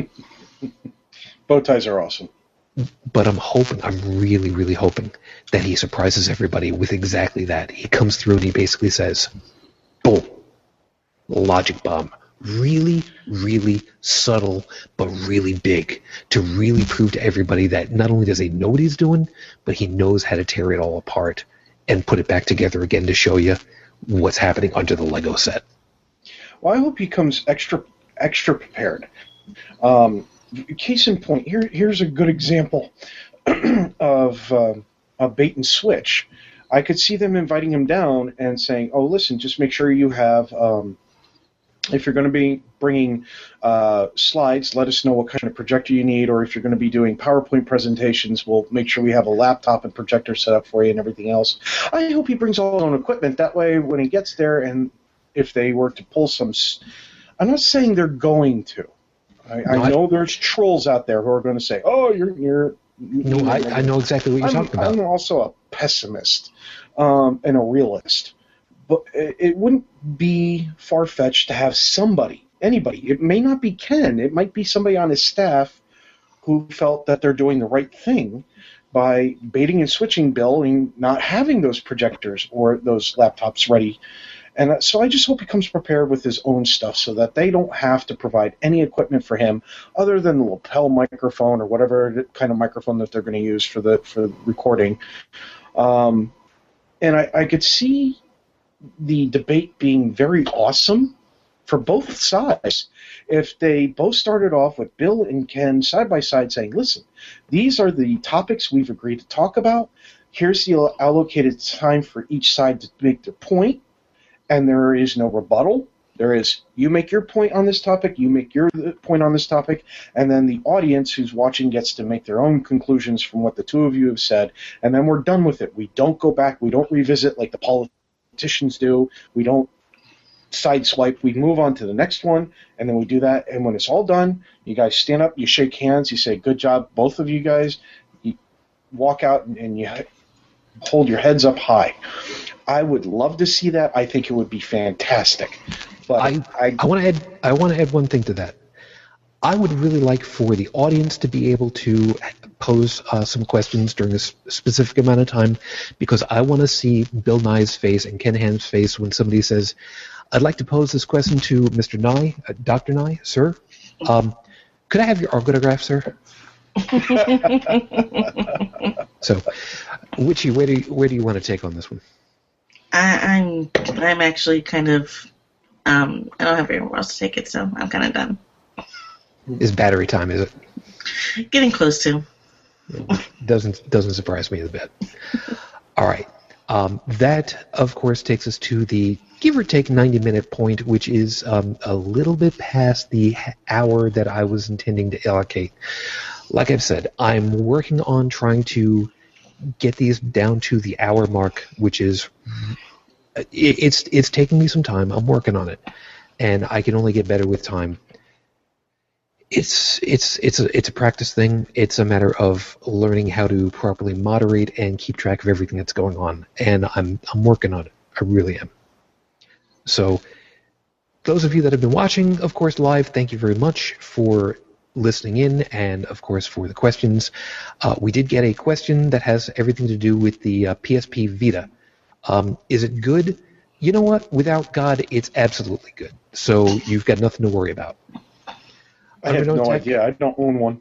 bow ties are awesome. But I'm hoping, I'm really, really hoping that he surprises everybody with exactly that. He comes through and he basically says, boom, logic bomb. Really, really subtle, but really big, to really prove to everybody that not only does he know what he's doing, but he knows how to tear it all apart and put it back together again to show you what's happening under the Lego set. Well, I hope he comes extra extra prepared. Um, case in point, here here's a good example of uh, a bait and switch. I could see them inviting him down and saying, oh, listen, just make sure you have... Um, If you're going to be bringing uh, slides, let us know what kind of projector you need, or if you're going to be doing PowerPoint presentations, we'll make sure we have a laptop and projector set up for you and everything else. I hope he brings all his own equipment. That way, when he gets there, and if they were to pull some... I'm not saying they're going to. I, no, I know I, there's trolls out there who are going to say, oh, you're... you're no, you're, I, I know exactly what you're I'm, talking about. I'm also a pessimist um, and a realist. But it wouldn't be far-fetched to have somebody, anybody. It may not be Ken. It might be somebody on his staff who felt that they're doing the right thing by baiting and switching Bill and not having those projectors or those laptops ready. And so I just hope he comes prepared with his own stuff so that they don't have to provide any equipment for him other than the lapel microphone or whatever kind of microphone that they're going to use for the for the recording. Um, and I, I could see the debate being very awesome for both sides. If they both started off with Bill and Ken side by side saying, listen, these are the topics we've agreed to talk about. Here's the allocated time for each side to make their point, and there is no rebuttal. There is, you make your point on this topic, you make your point on this topic, and then the audience who's watching gets to make their own conclusions from what the two of you have said, and then we're done with it. We don't go back, we don't revisit like the politics politicians do. We don't sideswipe. We move on to the next one, and then we do that. And when it's all done, you guys stand up, you shake hands, you say, good job, both of you guys. You walk out, and, and you hold your heads up high. I would love to see that. I think it would be fantastic. But I, I, I want to add I want to add one thing to that. I would really like for the audience to be able to pose uh, some questions during a specific amount of time, because I want to see Bill Nye's face and Ken Ham's face when somebody says, I'd like to pose this question to Mister Nye, uh, Doctor Nye, sir. Um, could I have your autograph, sir? So, Witchy, where do you, where do you want to take on this one? I, I'm I'm actually kind of um, I don't have anywhere else to take it, so I'm kind of done. Is battery time, is it? Getting close to. Doesn't doesn't surprise me a bit. All right. Um, that, of course, takes us to the give or take ninety-minute point, which is um, a little bit past the hour that I was intending to allocate. Like I've said, I'm working on trying to get these down to the hour mark, which is it, it's it's taking me some time. I'm working on it. and I can only get better with time. It's it's it's a it's a practice thing. It's a matter of learning how to properly moderate and keep track of everything that's going on, and I'm I'm working on it. I really am. So, those of you that have been watching, of course, live, thank you very much for listening in, and of course for the questions. Uh, we did get a question that has everything to do with the uh, P S P Vita. Um, is it good? You know what? Without God, it's absolutely good. So you've got nothing to worry about. I have no Tech? idea. I don't own one.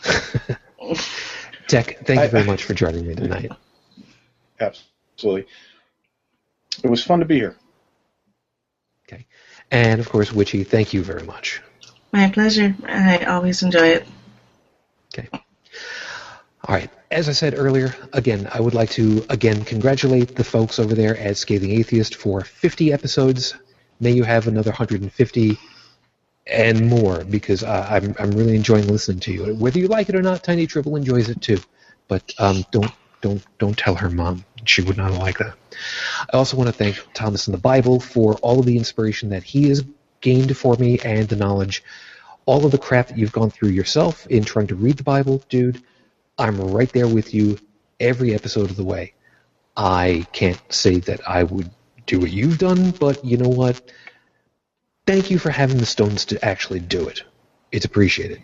Tech, thank I, you very much for joining me tonight. Absolutely. It was fun to be here. Okay. And, of course, Witchy, thank you very much. My pleasure. I always enjoy it. Okay. All right. As I said earlier, again, I would like to, again, congratulate the folks over there at Scathing Atheist for fifty episodes. May you have another one hundred fifty and more, because uh, I'm I'm really enjoying listening to you. Whether you like it or not, Tiny Triple enjoys it too. But um, don't don't don't tell her mom; she would not like that. I also want to thank Thomas in the Bible for all of the inspiration that he has gained for me and the knowledge. All of the crap that you've gone through yourself in trying to read the Bible, dude. I'm right there with you every episode of the way. I can't say that I would do what you've done, but you know what? Thank you for having the stones to actually do it. It's appreciated.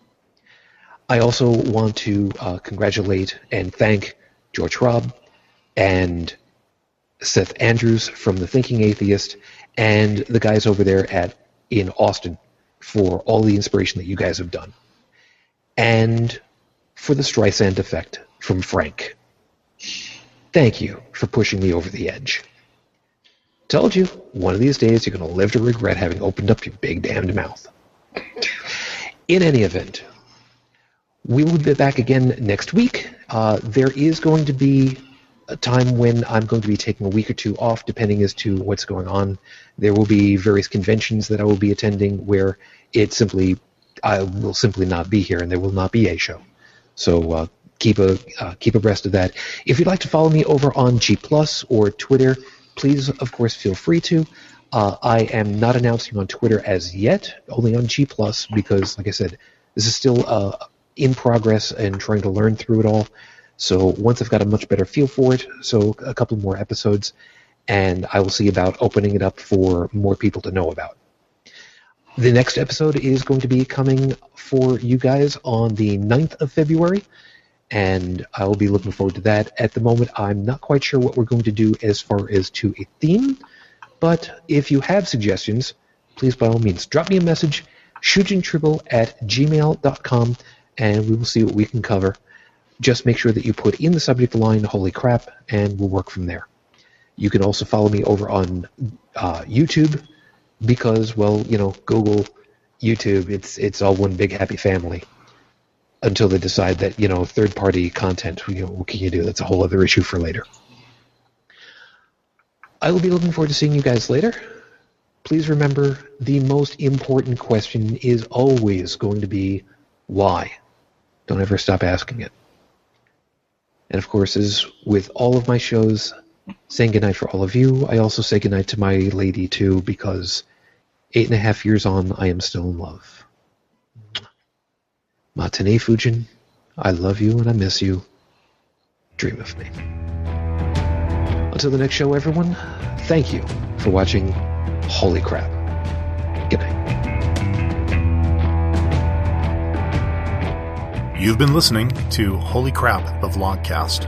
I also want to uh, congratulate and thank George Robb and Seth Andrews from The Thinking Atheist and the guys over there at in Austin for all the inspiration that you guys have done. And for the Streisand effect from Frank. Thank you for pushing me over the edge. Told you, one of these days you're going to live to regret having opened up your big damned mouth. In any event, we will be back again next week. Uh, there is going to be a time when I'm going to be taking a week or two off, depending as to what's going on. There will be various conventions that I will be attending where it simply, I will simply not be here, and there will not be a show. So uh, keep a uh, keep abreast of that. If you'd like to follow me over on G Plus or Twitter, please, of course, feel free to. Uh, I am not announcing on Twitter as yet, only on G Plus, because, like I said, this is still uh, in progress and trying to learn through it all. So once I've got a much better feel for it, so a couple more episodes, and I will see about opening it up for more people to know about. The next episode is going to be coming for you guys on the ninth of February, and I will be looking forward to that. At the moment, I'm not quite sure what we're going to do as far as to a theme, but if you have suggestions, please, by all means, drop me a message, shujintribble at gmail dot com, and we will see what we can cover. Just make sure that you put in the subject line, holy crap, and we'll work from there. You can also follow me over on uh, YouTube, because, well, you know, Google, YouTube, it's it's all one big happy family. Until they decide that, you know, third-party content, you know, what can you do? That's a whole other issue for later. I will be looking forward to seeing you guys later. Please remember, the most important question is always going to be, why? Don't ever stop asking it. And, of course, as with all of my shows, saying goodnight for all of you, I also say goodnight to my lady, too, because eight and a half years on, I am still in love. Matane Fujin, I love you and I miss you. Dream of me. Until the next show, everyone, thank you for watching Holy Crap. Good night. You've been listening to Holy Crap, the Vlogcast.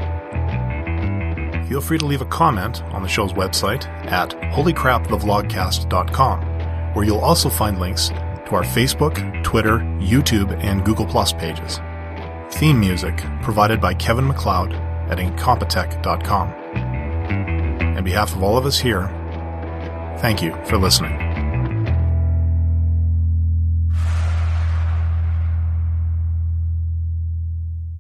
Feel free to leave a comment on the show's website at holy crap the vlogcast dot com, where you'll also find links to our Facebook, Twitter, YouTube, and Google Plus pages. Theme music provided by Kevin MacLeod at incompetech dot com. On behalf of all of us here, thank you for listening.